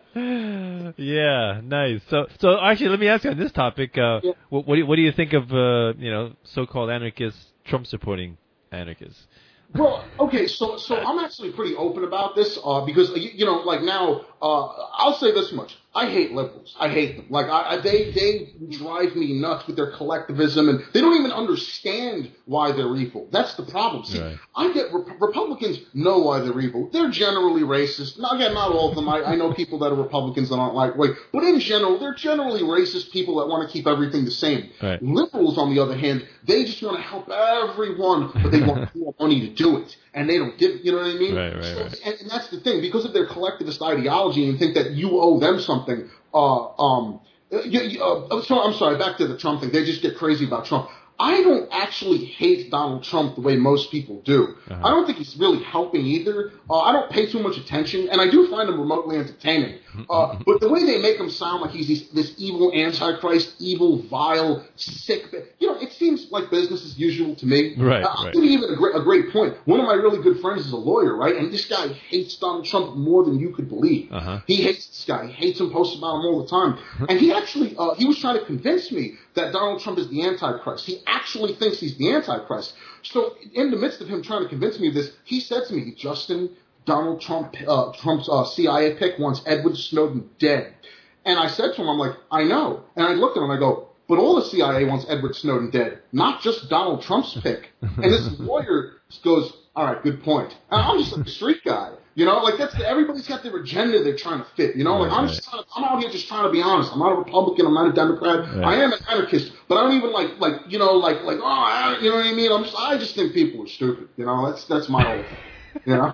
Yeah, nice. So, so actually, let me ask you on this topic. Uh, Yeah. what, what do you, what do you think of uh, you know so-called anarchists, Trump supporting anarchists? Well, okay, so so I'm actually pretty open about this uh, because you, you know, like now, uh, I'll say this much: I hate liberals. I hate them. Like I, I, they they drive me nuts with their collectivism, and they don't even understand why they're evil. That's the problem. See, Right. I get Re- Republicans know why they're evil. They're generally racist. Now, again, not all of them. I, I know people that are Republicans that aren't like white, but in general, they're generally racist people that want to keep everything the same. Right. Liberals, on the other hand, they just want to help everyone, but they want more money to do it. and they don't give, you know what I mean? Right, right, so, right. And, and that's the thing, because of their collectivist ideology and think that you owe them something. Uh, um, you, you, uh, so I'm sorry, back to the Trump thing. They just get crazy about Trump. I don't actually hate Donald Trump the way most people do. Uh-huh. I don't think he's really helping either. Uh, I don't pay too much attention, and I do find him remotely entertaining. Uh, but the way they make him sound like he's this, this evil antichrist, evil, vile, sick, you know, it seems like business as usual to me. Right, uh, I'll right. give you even a great, a great point. One of my really good friends is a lawyer, right? And this guy hates Donald Trump more than you could believe. Uh-huh. He hates this guy. He hates him, posts about him all the time. And he actually, uh, he was trying to convince me that Donald Trump is the Antichrist. He actually thinks he's the Antichrist. So in the midst of him trying to convince me of this, he said to me, Justin, Donald Trump, uh, Trump's uh, C I A pick wants Edward Snowden dead. And I said to him, I'm like, I know. And I looked at him and I go, but all the C I A wants Edward Snowden dead, not just Donald Trump's pick. And this lawyer goes, all right, good point. And I'm just like a street guy. You know, like that's the, everybody's got their agenda they're trying to fit. You know, like Right, I'm right. just trying to, I'm out here just trying to be honest. I'm not a Republican. I'm not a Democrat. Right. I am an anarchist, but I don't even like like you know like like oh I, you know what I mean. I'm just I just think people are stupid. You know, that's that's my whole thing. You know.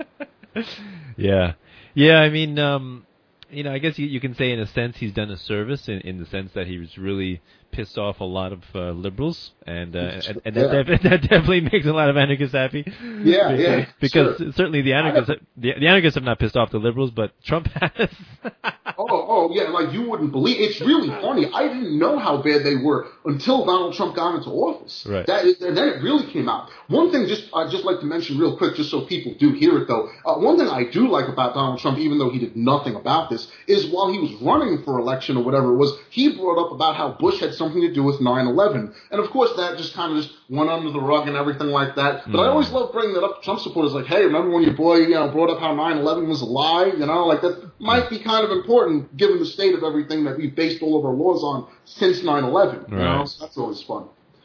Yeah, yeah. I mean, um, you know, I guess you, you can say in a sense he's done a service in, in the sense that he was really pissed off a lot of uh, liberals, and uh, and, and that, Yeah. def- that definitely makes a lot of anarchists happy. Yeah, because, yeah, Because sure. certainly the anarchists, the, the anarchists have not pissed off the liberals, but Trump has. Oh, oh, yeah, like you wouldn't believe. It's really funny. I didn't know how bad they were until Donald Trump got into office. Right. That is, and then it really came out. One thing just I'd just like to mention real quick, just so people do hear it, though. Uh, one thing I do like about Donald Trump, even though he did nothing about this, is while he was running for election or whatever it was, he brought up about how Bush had something to do with nine eleven. And, of course, that just kind of just went under the rug and everything like that. But Mm. I always love bringing that up to Trump supporters, like, hey, remember when your boy, you know, brought up how nine eleven was a lie? You know, like that might be kind of important given the state of everything that we've based all of our laws on since nine eleven. You Right. know, so that's always fun.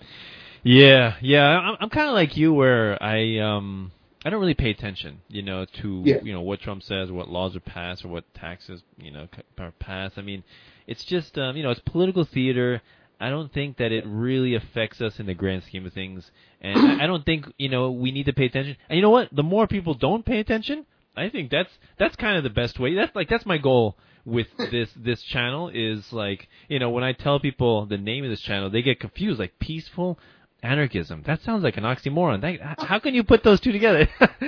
Yeah, yeah. I'm, I'm kind of like you, where I um I don't really pay attention, you know, to Yeah. you know what Trump says, what laws are passed, or what taxes you know c- are passed. I mean, it's just um, you know it's political theater. I don't think that it really affects us in the grand scheme of things, and I, I don't think you know we need to pay attention. And you know what? The more people don't pay attention, I think that's that's kind of the best way. That's like that's my goal with this this channel is like you know when I tell people the name of this channel, they get confused, like peaceful anarchism. That sounds like an oxymoron. That, how can you put those two together?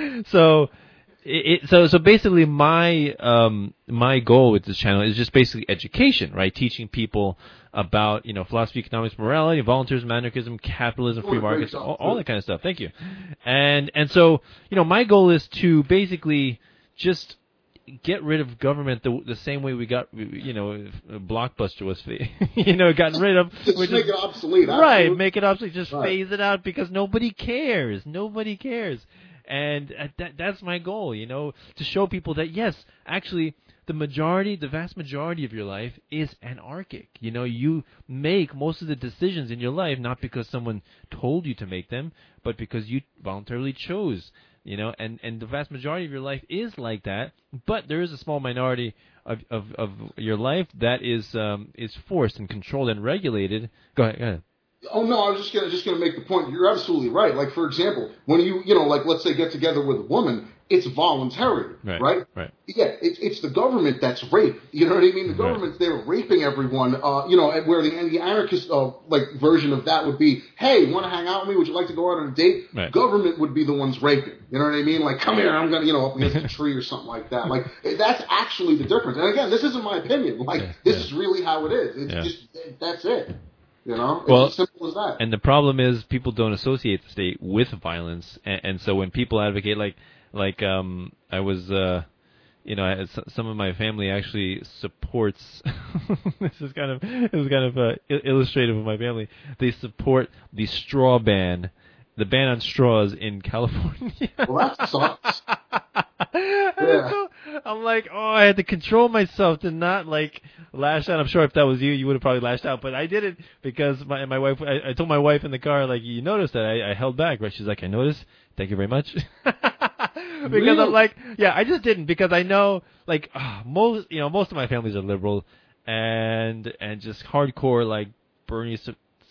so, it, it, so so basically, my um my goal with this channel is just basically education, right? Teaching people about you know philosophy, economics, morality, voluntarism, anarchism, capitalism, free Doing a great markets, job, all, all too. that kind of stuff. Thank you. And and so you know my goal is to basically just get rid of government the the same way we got you know Blockbuster was you know gotten rid of Just which make is- it obsolete. right absolutely. make it obsolete, just Right. phase it out because nobody cares nobody cares and uh, that that's my goal, you know to show people that yes, actually the majority the vast majority of your life is anarchic. You know you make most of the decisions in your life not because someone told you to make them, but because you voluntarily chose. You know, and, and the vast majority of your life is like that, but there is a small minority of, of, of your life that is um, is forced and controlled and regulated. Go ahead, go ahead. Oh no, I was just gonna just gonna make the point. You're absolutely right. Like for example, when you you know like let's say get together with a woman, it's voluntary, Right, right? right. Yeah, it's it's the government that's rape. You know what I mean? The Right. government's there raping everyone. Uh, you know, and where the the anarchist uh, like version of that would be, hey, want to hang out with me? Would you like to go out on a date? Right. Government would be the ones raping. You know what I mean? Like, come here, I'm gonna you know up against a tree or something like that. Like that's actually the difference. And again, this isn't my opinion. Like Yeah, this yeah. is really how it is. It's Yeah. just that's it. You know, it's Well, as simple as that. And the problem is people don't associate the state with violence, and, and so when people advocate, like like um, I was, uh, you know, I, s- some of my family actually supports. this is kind of this is kind of uh, il- illustrative of my family. They support the straw ban, the ban on straws in California. Well, that sucks. And Yeah. so I'm like, oh, I had to control myself to not like lash out. I'm sure if that was you, you would have probably lashed out, but I did it because my my wife. I, I told my wife in the car, like, you noticed that I, I held back, right? She's like, I noticed. Thank you very much. because Really? I'm like, yeah, I just didn't because I know, like, ah, most you know most of my families are liberal and and just hardcore like Bernie su-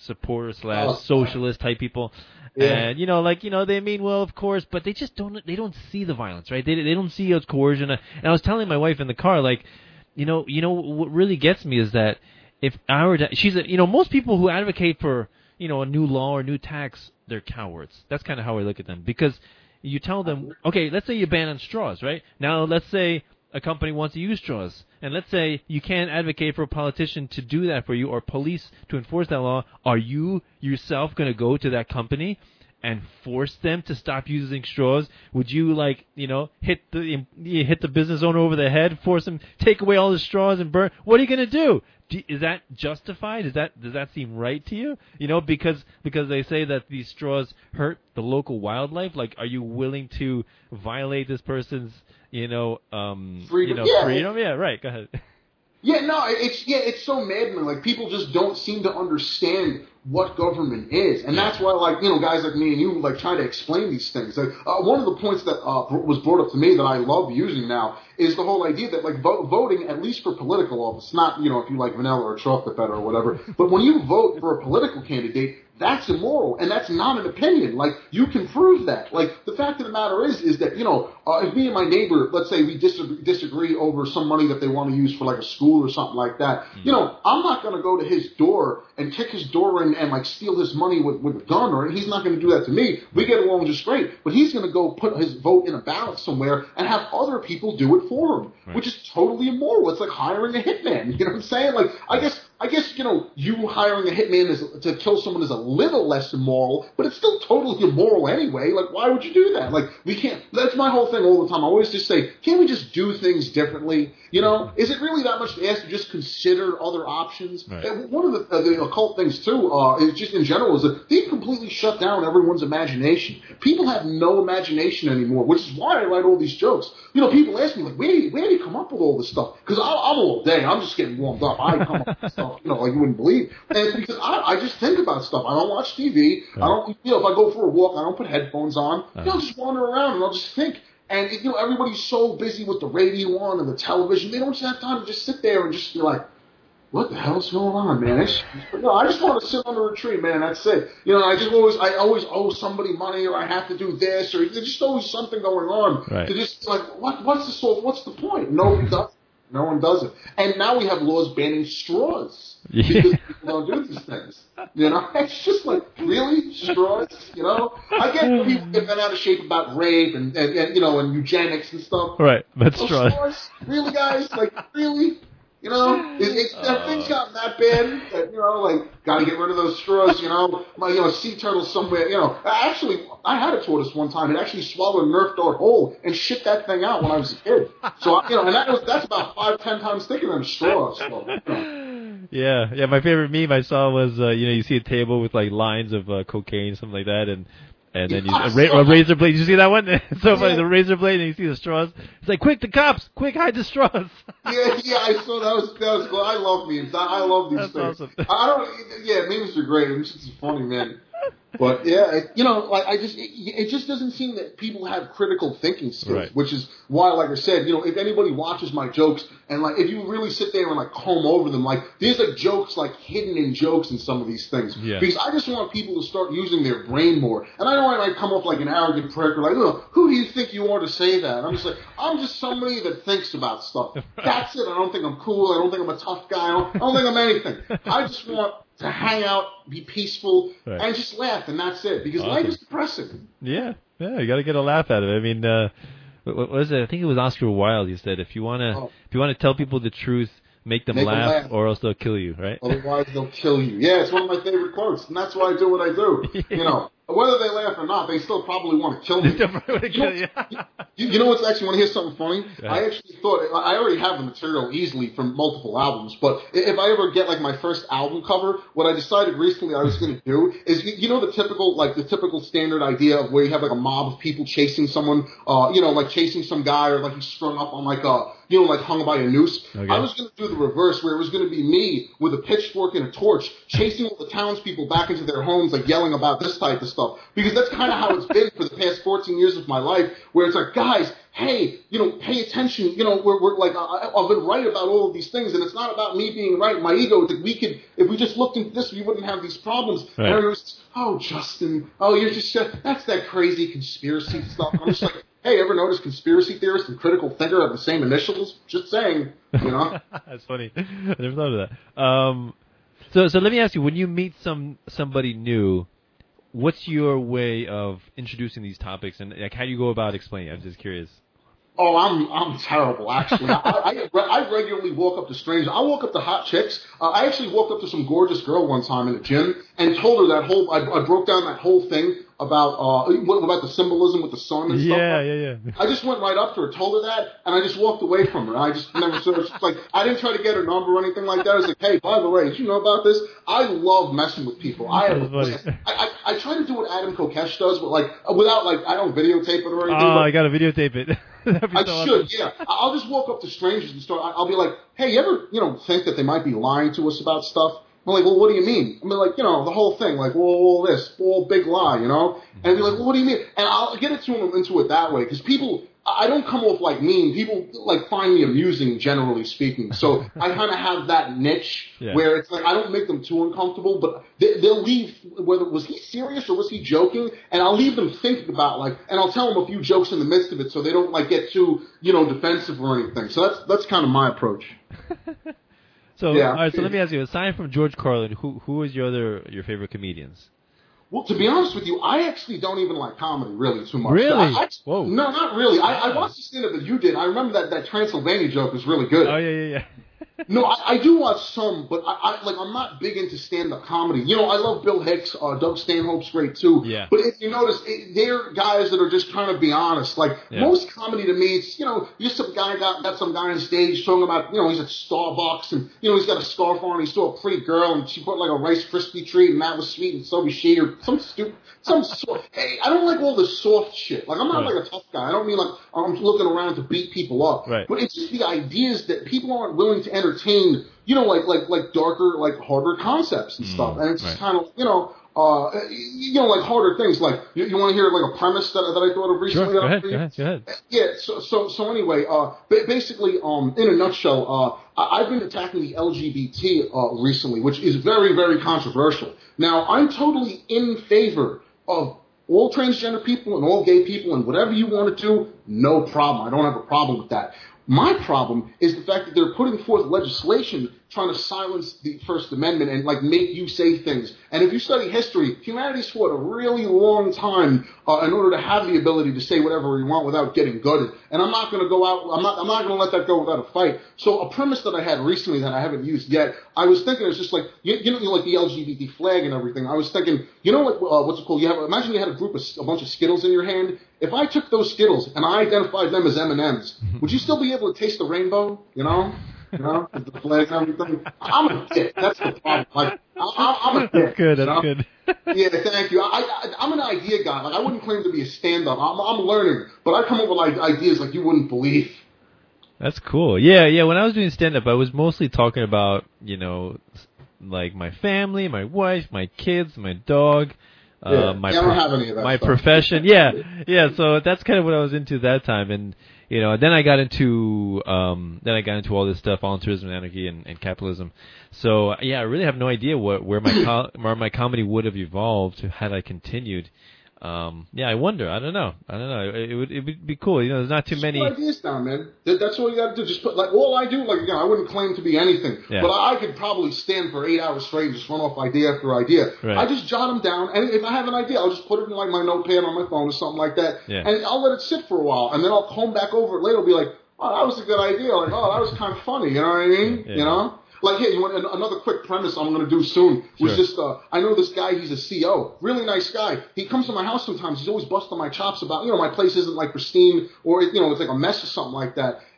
supporter slash Oh, socialist type people. Yeah. And, you know, like, you know, they mean well, of course, but they just don't, they don't see the violence, right? They they don't see it's coercion. And I was telling my wife in the car, like, you know, you know, what really gets me is that if I were to, she's a, you know, most people who advocate for, you know, a new law or new tax, they're cowards. That's kind of how I look at them. Because you tell them, okay, let's say you ban on straws, right? Now, let's say a company wants to use straws. And let's say you can't advocate for a politician to do that for you or police to enforce that law. Are you yourself going to go to that company and force them to stop using straws? Would you, like, you know, hit the hit the business owner over the head, force them, take away all the straws and burn? What are you going to do? do? Is that justified? Is that does that seem right to you? You know, because because they say that these straws hurt the local wildlife. Like, are you willing to violate this person's, you know, um, Freedom. you know, Yeah. freedom? Yeah, right. Go ahead. Yeah, no, it's yeah, it's so maddening. Like, people just don't seem to understand what government is, and that's why, like, you know, guys like me and you, like, try to explain these things. Like, uh, one of the points that uh, was brought up to me that I love using now is the whole idea that, like, vo- voting, at least for political office, not, you know, if you like vanilla or chocolate better or whatever, but when you vote for a political candidate, that's immoral, and that's not an opinion. Like, you can prove that. Like, the fact of the matter is, is that, you know, uh, if me and my neighbor, let's say we disagree, disagree over some money that they want to use for, like, a school or something like that, mm. you know, I'm not going to go to his door and kick his door in and, like, steal his money with, with a gun, or he's not going to do that to me. We get along just great. But he's going to go put his vote in a ballot somewhere and have other people do it for him, right. which is totally immoral. It's like hiring a hitman. You know what I'm saying? Like, I guess... I guess, you know, you hiring a hitman is, to kill someone is a little less immoral, but it's still totally immoral anyway. Like, why would you do that? Like, we can't, that's my whole thing all the time. I always just say, can't we just do things differently? You know, is it really that much to ask to just consider other options? Right. And one of the, uh, the occult things, too, uh, is just in general, is that they've completely shut down everyone's imagination. People have no imagination anymore, which is why I write all these jokes. You know, people ask me, like, where do you, where do you come up with all this stuff? Because I'm all day. I'm just getting warmed up. I come up with stuff. You know, like you wouldn't believe. And it's because I, I just think about stuff. I don't watch T V. Right. I don't, you know, if I go for a walk, I don't put headphones on. Uh-huh. You know, I'll just wander around and I'll just think. And, you know, everybody's so busy with the radio on and the television, they don't just have time to just sit there and just be like, what the hell's going on, man? It's, you know, I just want to sit under a tree, man. That's it. You know, I just always, I always owe somebody money, or I have to do this, or there's just always something going on. Right. To just like, what, what's the soul? What's the point? Nobody does. No one does it. And now we have laws banning straws yeah. because people don't do these things. You know, it's just like, really? Straws? You know? I get people get bent out of shape about rape and, and, and you know, and eugenics and stuff. Right, but so straws. straws. Really, guys? Like, really? You know, it, it's, uh, things gotten that bad that, you know, like, gotta get rid of those straws, you know. My, you know, sea turtle somewhere, you know. Actually, I had a tortoise one time. It actually swallowed a Nerf dart whole and shit that thing out when I was a kid. So, you know, and that was, that's about five, ten times thicker than a straw. So, you know. Yeah, yeah. My favorite meme I saw was, uh, you know, you see a table with, like, lines of uh, cocaine, something like that, and... And then you, a, ra- a razor blade. Did you see that one? It's so funny. Yeah. The razor blade, and you see the straws. It's like, quick, the cops! Quick, hide the straws! yeah, yeah, I saw that. Was, that was cool. I love memes. I, I love these That's things. Awesome. I don't. Yeah, memes are great. It's just funny, man. But yeah, it, you know, like I just, it, it just doesn't seem that people have critical thinking skills, right. which is why, like I said, you know, if anybody watches my jokes and like, if you really sit there and like comb over them, like there's like jokes like hidden in jokes in some of these things, yeah. because I just want people to start using their brain more. And I know I might come off like an arrogant prick or like, oh, who do you think you are to say that? And I'm just like, I'm just somebody that thinks about stuff. That's it. I don't think I'm cool. I don't think I'm a tough guy. I don't, I don't think I'm anything. I just want to hang out, be peaceful, right. and just laugh, and that's it. Because awesome. life is depressing. Yeah, yeah, you got to get a laugh out of it. I mean, uh, what was it? I think it was Oscar Wilde. He said, if you want to, oh. if you want to tell people the truth, make them, make laugh, them laugh, or else they'll kill you. Right? Otherwise, they'll kill you. Yeah, it's one of my favorite quotes, and that's why I do what I do. yeah. You know. Whether they laugh or not, they still probably want to kill me. They still probably want to kill you. you, you know what's actually, want to hear something funny? I actually thought, I already have the material easily from multiple albums, but if I ever get like my first album cover, what I decided recently I was going to do is, you know the typical, like the typical standard idea of where you have like a mob of people chasing someone, uh, you know, like chasing some guy or like he's strung up on like a, you know, like hung by a noose. Okay. I was going to do the reverse, where it was going to be me with a pitchfork and a torch chasing all the townspeople back into their homes, like yelling about this type of stuff. Because that's kind of how it's been for the past fourteen years of my life, where it's like, guys, hey, you know, pay attention. You know, we're, we're like, I, I've been right about all of these things, and it's not about me being right. My ego is that we could, if we just looked into this, we wouldn't have these problems. Right. And it was, oh, Justin, oh, you're just, that's that crazy conspiracy stuff. I'm just like, hey, ever notice conspiracy theorists and critical thinker have the same initials? Just saying, you know. That's funny. I never thought of that. Um, so, so let me ask you: when you meet some somebody new, what's your way of introducing these topics, and like how do you go about explaining? I'm just curious. Oh, I'm I'm terrible, actually. I, I, I regularly walk up to strangers. I walk up to hot chicks. Uh, I actually walked up to some gorgeous girl one time in the gym and told her that whole, I, I broke down that whole thing about uh about the symbolism with the sun and stuff. Yeah, yeah, yeah. I just went right up to her, told her that, and I just walked away from her. I just never sort of, like, I didn't try to get her number or anything like that. I was like, hey, by the way, did you know about this? I love messing with people. I have, That's funny. I, I, I try to do what Adam Kokesh does, but like, without like, I don't videotape it or anything. Oh, but I gotta videotape it. That'd be I so should, awesome. yeah. I'll just walk up to strangers and start, I'll be like, hey, you ever, you know, think that they might be lying to us about stuff? I'm like, well, what do you mean? I mean, like, you know, the whole thing, like, well, all this, all big lie, you know? And be like, well, what do you mean? And I'll get it to them into it that way, because people, I don't come off like mean. People, like, find me amusing, generally speaking. So I kind of have that niche Yeah. where it's like, I don't make them too uncomfortable, but they, they'll leave, whether, was he serious or was he joking? And I'll leave them thinking about, like, and I'll tell them a few jokes in the midst of it so they don't, like, get too, you know, defensive or anything. So that's, that's kind of my approach. So, Yeah. all right. So let me ask you: aside from George Carlin, who who is your other your favorite comedians? Well, to be honest with you, I actually don't even like comedy really too much. Really? I, I, Whoa. No, not really. I, I watched the stand-up that you did. I remember that, that Transylvania joke was really good. Oh yeah, yeah, yeah. No, I, I do watch some, but I, I like I'm not big into stand-up comedy. You know, I love Bill Hicks. Uh, Doug Stanhope's great too. Yeah. But if you notice, it, they're guys that are just trying to be honest. Like Yeah. most comedy to me, it's you know, you some guy got got some guy on stage talking about you know he's at Starbucks and you know he's got a scarf on. And he saw a pretty girl and she put like a Rice Krispie treat and that was sweet and so was she or some stupid some soft. Hey, I don't like all the soft shit. Like I'm not Right. like a tough guy. I don't mean like I'm looking around to beat people up. Right. But it's just the ideas that people aren't willing to entertain. You know, like like like darker, like harder concepts and Mm, stuff, and it's right. just kind of you know, uh, you know, like harder things. Like you, you want to hear like a premise that, that I thought of recently. Sure. Go that ahead. I- Go ahead. Go ahead. Yeah. So so so anyway, uh, ba- basically, um, in a nutshell, uh, I- I've been attacking the L G B T uh recently, which is very very controversial. Now, I'm totally in favor of all transgender people and all gay people and whatever you want to do. No problem. I don't have a problem with that. My problem is the fact that they're putting forth legislation trying to silence the First Amendment and like make you say things. And if you study history, humanity's fought a really long time uh, in order to have the ability to say whatever we want without getting gutted. And I'm not going to go out. I'm not. I'm not going to let that go without a fight. So a premise that I had recently that I haven't used yet, I was thinking it's just like you, you know, like the L G B T flag and everything. I was thinking, you know what? Uh, what's it called? You have imagine you had a group of a bunch of Skittles in your hand. If I took those Skittles and I identified them as M and M's, would you still be able to taste the rainbow? You know. You know, with the flag and everything. I'm a dick. That's the problem. Like, I, I'm a dick. That's good. you That's know? good. Yeah, thank you. I, I, I'm an idea guy. Like, I wouldn't claim to be a stand-up. I'm, I'm learning, but I come up with like ideas like you wouldn't believe. That's cool. Yeah, yeah. When I was doing stand-up, I was mostly talking about, you know, s- like my family, my wife, my kids, my dog, uh, Yeah. my Yeah, I don't have any of that my stuff. profession. Yeah, yeah. So that's kind of what I was into that time, and you know, then I got into um, then I got into all this stuff, volunteerism, anarchy, and, and capitalism. So yeah, I really have no idea what where my co- where my comedy would have evolved had I continued. Um, yeah, I wonder. I don't know. I don't know. It, it would it would be cool. You know, there's not too Just many. put ideas down, man. That, that's all you got to do. Just put like all I do. Like again, I wouldn't claim to be anything, Yeah. but I could probably stand for eight hours straight and just run off idea after idea. Right. I just jot them down, and if I have an idea, I'll just put it in like my notepad on my phone or something like that, Yeah. and I'll let it sit for a while, and then I'll come back over it later. I'll be like, oh, that was a good idea. Like, oh, that was kind of funny. You know what I mean? Yeah. You know. Like, hey, you want an- another quick premise I'm going to do soon was Sure. just, uh, I know this guy, he's a C O, really nice guy. He comes to my house sometimes. He's always busting my chops about, you know, my place isn't like pristine or, you know, it's like a mess or something like that.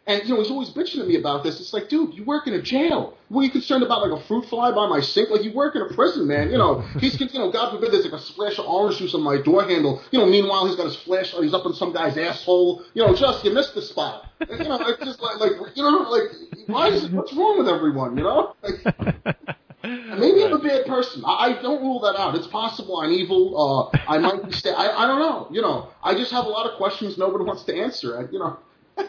And, you know, he's always bitching at me about this. It's like, dude, you work in a jail. What are you concerned about, like a fruit fly by my sink? Like, you work in a prison, man. You know, he's, you know, God forbid there's like a splash of orange juice on my door handle. You know, meanwhile, he's got his flashlight. He's up in some guy's asshole. You know, just, you missed the spot. And, you know, it's just like, like, you know, like, why is it, what's wrong with everyone, you know? Like, maybe I'm a bad person. I, I don't rule that out. It's possible I'm evil. Uh, I might be, sta- I, I don't know. You know, I just have a lot of questions nobody wants to answer. I, you know.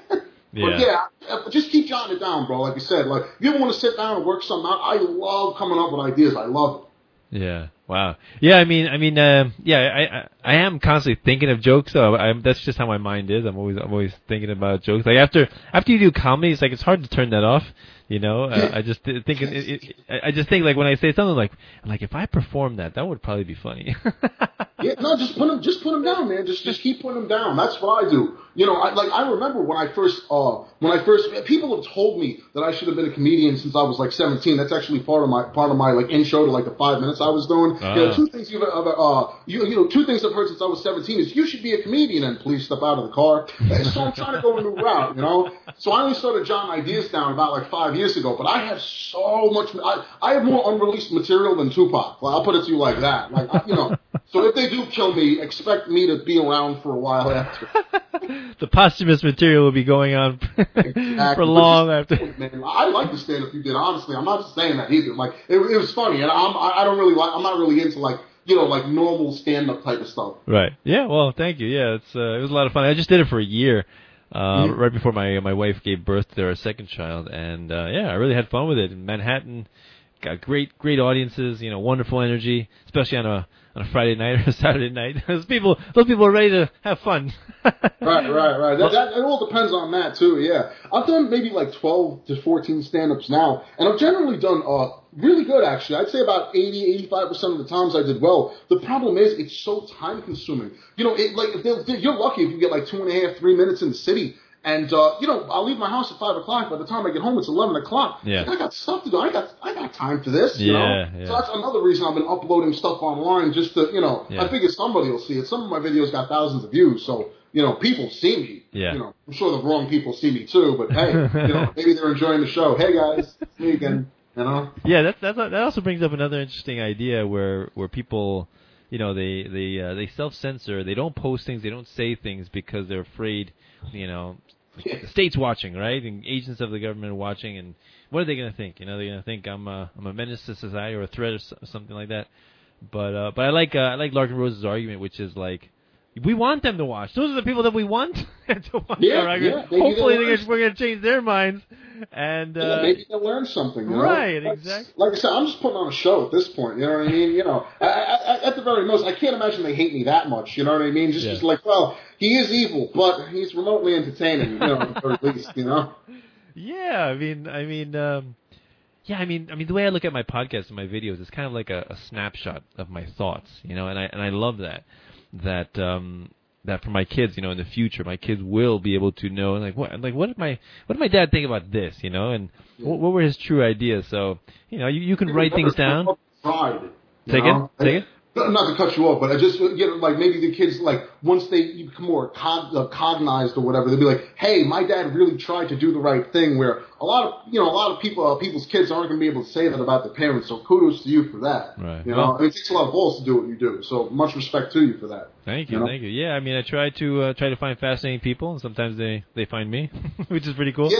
But yeah. yeah, just keep jotting it down, bro. Like you said, like if you ever want to sit down and work something out, I love coming up with ideas. I love it. Yeah. Wow. Yeah. I mean, I mean, uh, yeah. I, I I am constantly thinking of jokes. So I'm, that's just how my mind is. I'm always I'm always thinking about jokes. Like after after you do comedy, it's like it's hard to turn that off. You know, uh, I just think it, it, it, I just think like when I say something like I'm like if I perform that, that would probably be funny. Yeah, no, just put them, just put them down, man. Just, just keep putting them down. That's what I do. You know, I, like I remember when I first, uh, when I first, people have told me that I should have been a comedian since I was like seventeen. That's actually part of my, part of my like intro to like the five minutes I was doing. Uh. You know, two things you've, uh, uh, you, you know, two things I've heard since I was seventeen is you should be a comedian and please step out of the car. So I'm trying to go a new route, you know. So I only started jotting ideas down about like five years ago, but I have so much. I, I have more unreleased material than Tupac. Well, I'll put it to you like that. Like I, you know. So if they do kill me, expect me to be around for a while after. The posthumous material will be going on exactly. for long just, after. Man, I like the stand-up you did. Honestly, I'm not just saying that either. Like it, it was funny, and I'm I don't really like. I'm not really into like you know like normal stand-up type of stuff. Right. Yeah. Well, thank you. Yeah, it's uh, it was a lot of fun. I just did it for a year. Uh, mm-hmm. Right before my my wife gave birth to our second child, and uh, yeah, I really had fun with it in Manhattan. Got great great audiences, you know, wonderful energy, especially on a on a Friday night or a Saturday night. those people those people are ready to have fun. right, right, right. That, that, it all depends on that too. Yeah, I've done maybe like twelve to fourteen stand-ups now, and I've generally done uh really good actually. I'd say about eighty, eighty-five percent of the times I did well. The problem is it's so time consuming. You know, it, like if you're lucky if you get like two and a half, three minutes in the city. And, uh, you know, I'll leave my house at five o'clock. By the time I get home, it's eleven o'clock. Yeah. I got stuff to do. I got I got time for this, you yeah, know. Yeah. So that's another reason I've been uploading stuff online just to, you know, yeah. I figure somebody will see it. Some of my videos got thousands of views, so, you know, people see me. Yeah. You know, I'm sure the wrong people see me too, but hey, you know, maybe they're enjoying the show. Hey, guys, it's me again, you know. Yeah, that's, that's, that also brings up another interesting idea where, where people, you know, they, they, uh, they self-censor. They don't post things. They don't say things because they're afraid, you know, the state's watching, right? And agents of the government are watching, and what are they going to think? You know, they're going to think I'm a, I'm a menace to society or a threat or something like that. But uh, but I like uh, I like Larken Rose's argument, which is like, we want them to watch. Those are the people that we want to watch yeah, our argument. Yeah, hopefully they're gonna, we're going to change their minds. And uh, yeah, maybe they'll learn something. You know? Right, That's, exactly. Like I said, I'm just putting on a show at this point. You know what I mean? You know, I, I, at the very most, I can't imagine they hate me that much. You know what I mean? Just, yeah. just like, well, he is evil, but he's remotely entertaining. You know, or at least, you know. Yeah, I mean, I mean, um, yeah, I mean, I mean, the way I look at my podcast and my videos, it's kind of like a, a snapshot of my thoughts. You know, and I and I love that that. Um, that for my kids, you know, in the future, my kids will be able to know, like, what, like, what did my, what did my dad think about this, you know, and yeah. what, what were his true ideas? So, you know, you, you can write things down. Pride, Take it, take it. Not to cut you off, but I just, you know, like maybe the kids, like once they become more cog- uh, cognized or whatever, they'll be like, "Hey, my dad really tried to do the right thing." Where a lot of, you know, a lot of people, uh, people's kids aren't going to be able to say that about their parents. So kudos to you for that. Right. You know, well, I mean, it takes a lot of balls to do what you do. So much respect to you for that. Thank you, you know? thank you. Yeah, I mean, I try to uh, try to find fascinating people, and sometimes they, they find me, which is pretty cool. Yeah.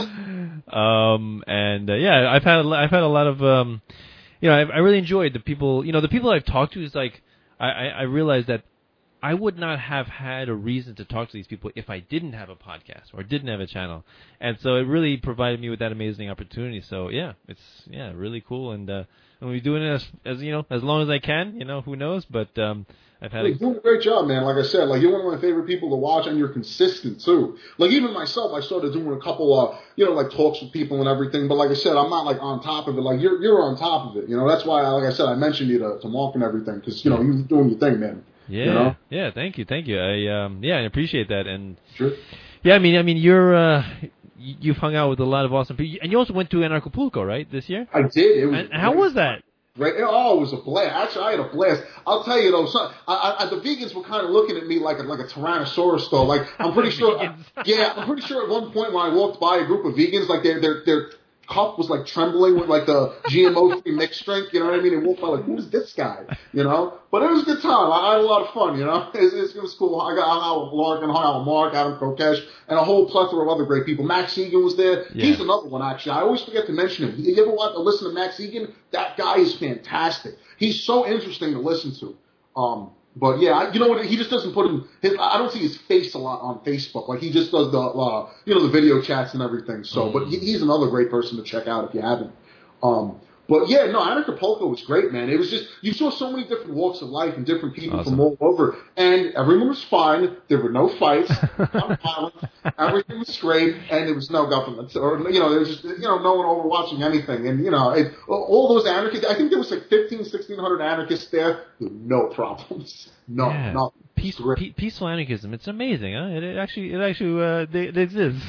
Um, and uh, yeah, I've had a, I've had a lot of, um, you know, I, I really enjoyed the people. You know, the people I've talked to is like. I, I realized that I would not have had a reason to talk to these people if I didn't have a podcast or didn't have a channel, and so it really provided me with that amazing opportunity. So yeah, it's yeah really cool, and uh, I'm gonna be doing it as, as you know as long as I can. You know, who knows? But um, I've had you're a doing a great job, man. Like I said, like you're one of my favorite people to watch, and you're consistent too. Like even myself, I started doing a couple of you know like talks with people and everything. But like I said, I'm not like on top of it. Like you're you're on top of it. You know, that's why, like I said, I mentioned you to, to Mark and everything because you know you're doing your thing, man. Yeah, you know? yeah. Thank you, thank you. I um, yeah, I appreciate that. And sure. Yeah, I mean, I mean, you're uh, you've hung out with a lot of awesome people, and you also went to Anarchapulco, right, this year? I did. It was and how was that? great. Oh, it was a blast. Actually, I had a blast. I'll tell you though, son, I, I, the vegans were kind of looking at me like a, like a Tyrannosaurus though. Like I'm pretty sure, yeah, I'm pretty sure at one point when I walked by a group of vegans, like their their their cup was like trembling with like the G M O free mixed drink. You know what I mean? And walked by like, who's this guy? You know. But it was a good time. I, I had a lot of fun. You know, it, it, it was cool. I got hung out with Larkin, hung out with Mark, Adam Kokesh, and a whole plethora of other great people. Max Egan was there. Yeah. He's another one actually. I always forget to mention him. You ever want to listen to Max Egan? That guy is fantastic. He's so interesting to listen to. Um, but yeah, I, you know what? He just doesn't put him. His, I don't see his face a lot on Facebook. Like he just does the, uh, you know, the video chats and everything. So, mm-hmm. but he, he's another great person to check out if you haven't. Um, but yeah, no, Anarcha Polka was great, man. It was just you saw so many different walks of life and different people awesome. from all over, and everyone was fine. There were no fights, no violence. Everything was straight, and there was no government, or you know, there was just you know, no one overwatching anything, and you know, it, all those anarchists. I think there was like fifteen, sixteen hundred anarchists there. No problems. No, yeah. no. Peace, pe- peaceful anarchism. It's amazing, huh? It, it actually, it actually, uh, it, it exists.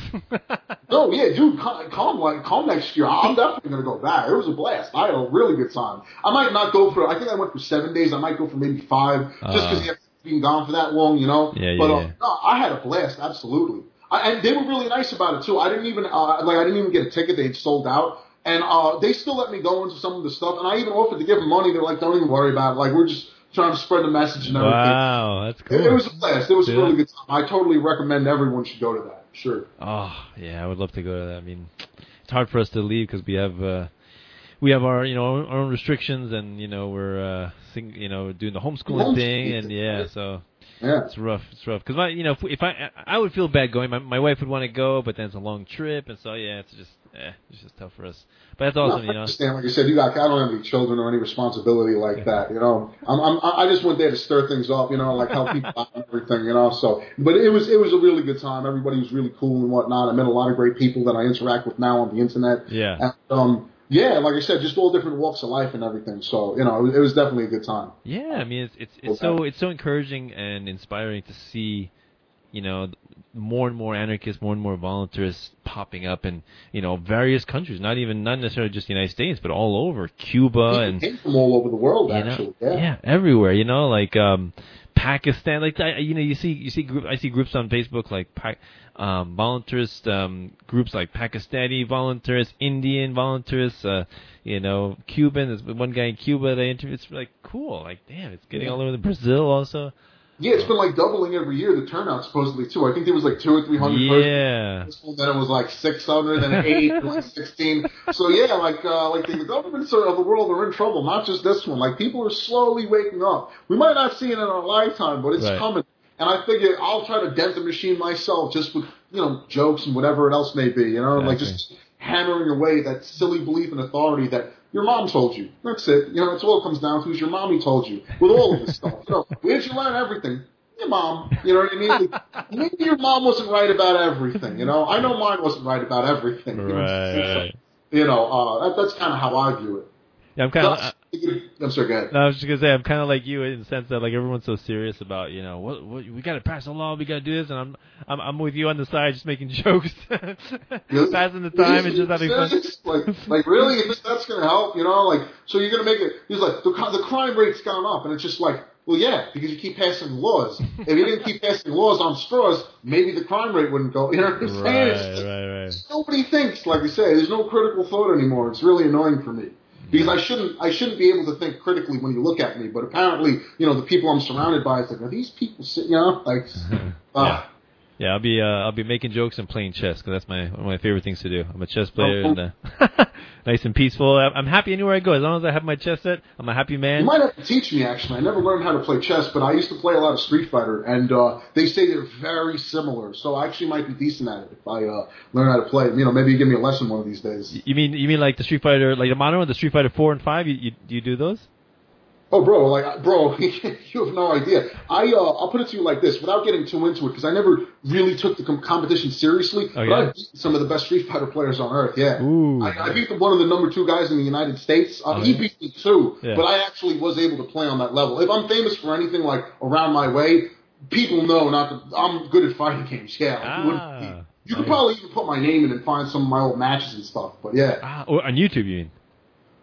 No, yeah, dude, come, come, like, come next year. I'm definitely gonna go back. It was a blast. I had a really good time. I might not go for. I think I went for seven days. I might go for maybe five, uh, just because you have been gone for that long, you know. Yeah, but yeah, uh, yeah. no, I had a blast. Absolutely. I, and they were really nice about it too. I didn't even uh, like. I didn't even get a ticket. They had sold out. And uh, they still let me go into some of the stuff. And I even offered to give them money. They're like, don't even worry about it. Like, we're just trying to spread the message and everything. Wow, that's cool. It, it was a blast. It was See a really that? good time. I totally recommend everyone should go to that. Sure. Oh, yeah, I would love to go to that. I mean, it's hard for us to leave because we have uh, we have our you know our own restrictions, and you know we're uh, sing, you know doing the homeschooling Homeschooling thing, and yeah, so. Yeah. It's rough. It's rough because my, you know, if, if I, I would feel bad going. My, my wife would want to go, but then it's a long trip, and so yeah, it's just, eh, it's just tough for us. But that's awesome, no, you know. I understand. Like you said, you got, I don't have any children or any responsibility like that. You know, I'm, I'm, I just went there to stir things up. You know, like help people out and everything. You know, so, but it was, it was a really good time. Everybody was really cool and whatnot. I met a lot of great people that I interact with now on the internet. Yeah. And, um, yeah, like I said, just all different walks of life and everything. So, you know, it was, it was definitely a good time. Yeah, I mean, it's it's it's so it's so encouraging and inspiring to see, you know, more and more anarchists, more and more volunteers popping up in, you know, various countries. Not even not necessarily just the United States, but all over Cuba People and came from all over the world. Actually, know, yeah, yeah, everywhere. You know, like um, Pakistan. Like you know, you see you see group, I see groups on Facebook like. Pa- Um, volunteers, um, groups like Pakistani volunteers, Indian volunteers, uh, you know, Cuban. There's one guy in Cuba they interviewed. It's like cool. Like, damn, it's getting yeah. all over the Brazil also. Yeah, it's been like doubling every year, the turnout supposedly too. I think there was like two or three hundred yeah. persons. Then it was like six hundred, then eight, it was like sixteen. So yeah, like uh, like the governments of the world are in trouble, not just this one. Like people are slowly waking up. We might not see it in our lifetime, but it's right. coming. And I figure I'll try to dent the machine myself just with, you know, jokes and whatever else may be, you know, exactly. like just hammering away that silly belief in authority that your mom told you. That's it. You know, that's all it comes down to is your mommy told you with all of this stuff. You know, where did you learn everything? Your mom. You know what I mean? Like, maybe your mom wasn't right about everything, you know? I know mine wasn't right about everything. You know, right, right. You know uh, that, that's kind of how I view it. Yeah, I'm kind of. I'm sorry, go ahead. No, I was just gonna say I'm kind of like you in the sense that like everyone's so serious about you know what, what we got to pass a law, we got to do this, and I'm I'm I'm with you on the side, just making jokes, really? passing the time and just having fun. Like, like really, you think that's gonna help? You know, like so you're gonna make it. He's like the the crime rate's gone up, and it's just like. Well, yeah, because you keep passing laws. If you didn't keep passing laws on straws, maybe the crime rate wouldn't go. You know what I'm saying? Right, It's, right, right. Nobody thinks, like you say. There's no critical thought anymore. It's really annoying for me. Because I shouldn't, I shouldn't be able to think critically when you look at me, but apparently, you know, the people I'm surrounded by, it's like, are these people sitting, you know, like, uh, yeah. Yeah, I'll be uh, I'll be making jokes and playing chess because that's my one of my favorite things to do. I'm a chess player oh, and uh, nice and peaceful. I'm happy anywhere I go as long as I have my chess set. I'm a happy man. You might have to teach me. Actually, I never learned how to play chess, but I used to play a lot of Street Fighter, and uh, they say they're very similar. So I actually might be decent at it if I uh, learn how to play. You know, maybe you give me a lesson one of these days. You mean you mean like the Street Fighter, like the modern one, the Street Fighter four and five? You you, you do those? Oh, bro, like, bro, you have no idea. I, uh, I'll put it to you like this, without getting too into it, because I never really took the com- competition seriously. Oh, but yeah? I beat some of the best Street Fighter players on earth. Yeah, Ooh. I, I beat the, one of the number two guys in the United States. Uh, oh, he yeah? beat me too, yeah. but I actually was able to play on that level. If I'm famous for anything like around my way, people know not that I'm good at fighting games. Yeah, like, ah, you, wouldn't, you could probably even put my name in and find some of my old matches and stuff. But yeah, ah, or on YouTube, you mean?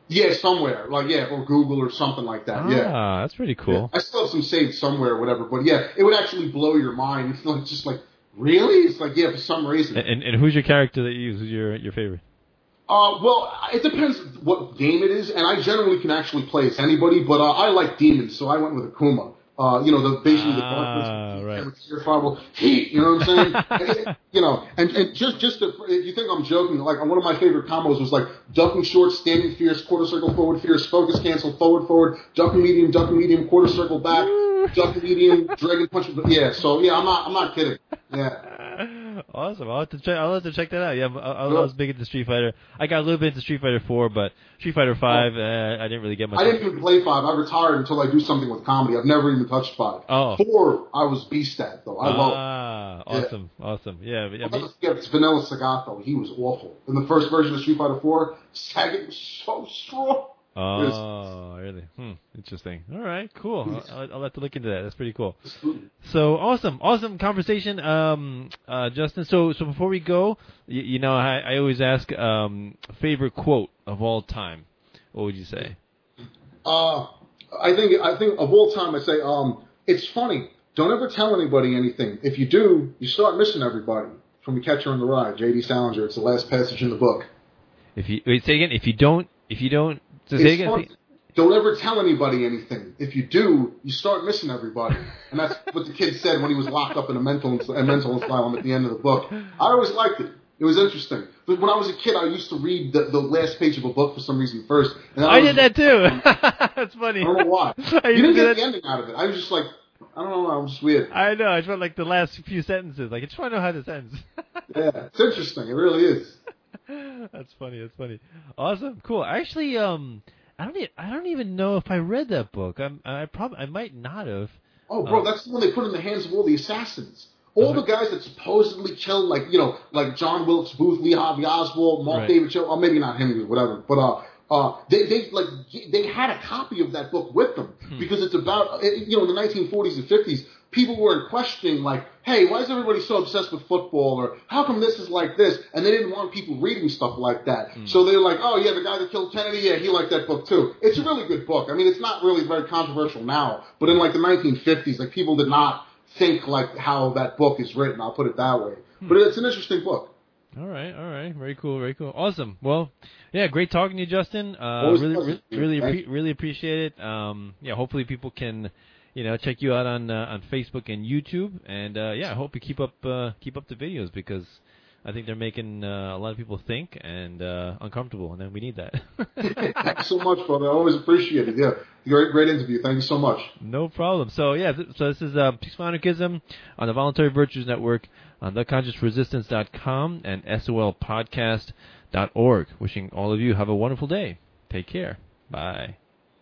Yeah, somewhere. Like, yeah, or Google or something like that. Ah, yeah. that's pretty cool. Yeah. I still have some saved somewhere or whatever, but yeah, it would actually blow your mind. It's like, just like, really? It's like, yeah, for some reason. And, and, and who's your character that you use? Who's your, your favorite? Uh, well, it depends what game it is, and I generally can actually play as anybody, but uh, I like demons, so I went with Akuma. Uh, you know, the basically the ah, darkness, right. Fireball, heat. You know what I'm saying? and, you know, and, and just just to, if you think I'm joking, like one of my favorite combos was like ducking short, standing fierce, quarter circle forward, fierce, focus cancel, forward forward, ducking medium, ducking medium, quarter circle back, ducking medium, dragon punch. Yeah, so yeah, I'm not I'm not kidding. Yeah. Awesome. I'll have to check. I'll have to check that out. Yeah, I, I, I was big into Street Fighter. I got a little bit into Street Fighter four, but Street Fighter five, oh. uh, I didn't really get much. I didn't even play five. I retired until I do something with comedy. I've never even touched five. Oh. Four, I was beast at though. I ah, love. Ah, awesome, yeah. awesome. Yeah, yeah. Let's forget it's Vanilla Sagato. He was awful in the first version of Street Fighter four. Sagat was so strong. Oh, really? Hmm. Interesting. All right, cool. I'll, I'll have to look into that. That's pretty cool. So awesome, awesome conversation, um, uh, Justin. So, so before we go, you, you know, I, I always ask um, favorite quote of all time. What would you say? Uh, I think I think of all time, I say, um, it's funny. Don't ever tell anybody anything. If you do, you start missing everybody. From The Catcher in the Rye, J D Salinger. It's the last passage in the book. If you wait, say again. If you don't, if you don't. So it's fun. Don't ever tell anybody anything. If you do, you start missing everybody. And that's what the kid said when he was locked up in a mental a mental asylum at the end of the book. I always liked it. It was interesting. But when I was a kid, I used to read the, the last page of a book for some reason first. And I, I was, did that too. That's funny. I don't know why. I you didn't get that. the ending out of it. I was just like, I don't know. I was just weird. I know. I just felt like the last few sentences. Like, I just want to know how this ends. Yeah, it's interesting. It really is. That's funny. That's funny. Awesome. Cool. Actually, um... I don't. Even, I don't even know if I read that book. I'm, I probably. I might not have. Oh, bro, uh, that's the one they put in the hands of all the assassins. All okay. the guys that supposedly killed, like you know, like John Wilkes Booth, Lee Harvey Oswald, Mark right. David Cho, or maybe not him, whatever. But uh, uh, they they like they had a copy of that book with them hmm. because it's about you know in the nineteen forties and fifties. People were questioning, like, hey, why is everybody so obsessed with football? Or how come this is like this? And they didn't want people reading stuff like that. Mm. So they were like, oh, yeah, the guy that killed Kennedy, yeah, he liked that book too. It's a really good book. I mean, it's not really very controversial now. But in, like, the nineteen fifties, like, people did not think, like, how that book is written. I'll put it that way. Hmm. But it's an interesting book. All right, all right. Very cool, very cool. Awesome. Well, yeah, great talking to you, Justin. Uh, really, really, really, really, really appreciate it. Um, yeah, hopefully people can... You know, check you out on uh, on Facebook and YouTube, and uh, yeah, I hope you keep up uh, keep up the videos because I think they're making uh, a lot of people think and uh, uncomfortable, and then we need that. Thanks so much, brother. I always appreciate it. Yeah, great great interview. Thank you so much. No problem. So yeah, th- so this is uh, Peaceful Anarchism on the Voluntary Virtues Network on the conscious resistance dot com and S O L podcast dot org. Wishing all of you have a wonderful day. Take care. Bye.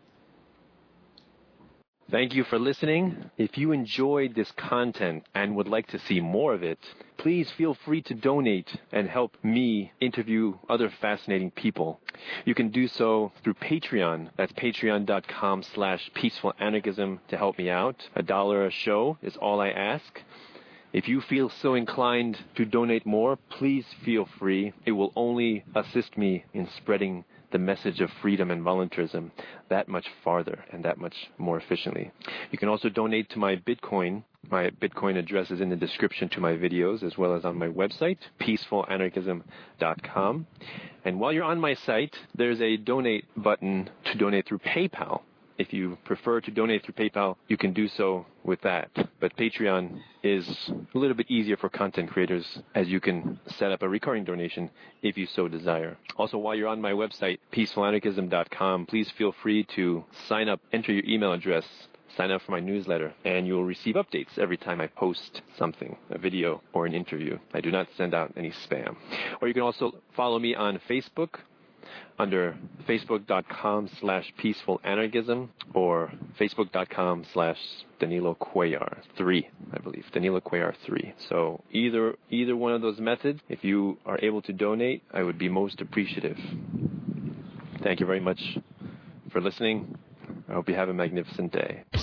Thank you for listening. If you enjoyed this content and would like to see more of it, please feel free to donate and help me interview other fascinating people. You can do so through Patreon. That's patreon.com slash peaceful anarchism to help me out. A dollar a show is all I ask. If you feel so inclined to donate more, please feel free. It will only assist me in spreading the message of freedom and voluntarism that much farther and that much more efficiently. You can also donate to my Bitcoin. My Bitcoin address is in the description to my videos as well as on my website, peaceful anarchism dot com. And while you're on my site, there's a donate button to donate through PayPal. If you prefer to donate through PayPal, you can do so with that. But Patreon is a little bit easier for content creators as you can set up a recurring donation if you so desire. Also, while you're on my website, peaceful anarchism dot com, please feel free to sign up, enter your email address, sign up for my newsletter, and you'll receive updates every time I post something, a video or an interview. I do not send out any spam. Or you can also follow me on Facebook under facebook.com slash peaceful anarchism or facebook.com slash Danilo Cuellar three, I believe. Danilo Cuellar three. So either either one of those methods, if you are able to donate, I would be most appreciative. Thank you very much for listening. I hope you have a magnificent day.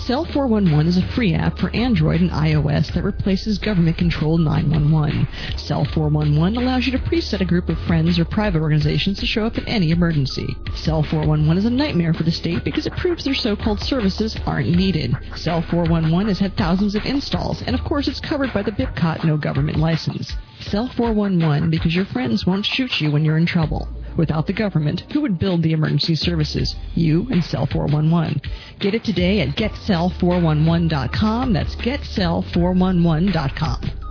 Cell four one one is a free app for Android and iOS that replaces government-controlled nine one one. Cell four one one allows you to preset a group of friends or private organizations to show up in any emergency. Cell four one one is a nightmare for the state because it proves their so-called services aren't needed. Cell four one one has had thousands of installs, and of course it's covered by the BIPCOT no government license. Cell four one one because your friends won't shoot you when you're in trouble. Without the government, who would build the emergency services? You and Cell four one one. Get it today at get cell four one one dot com. That's get cell four one one dot com.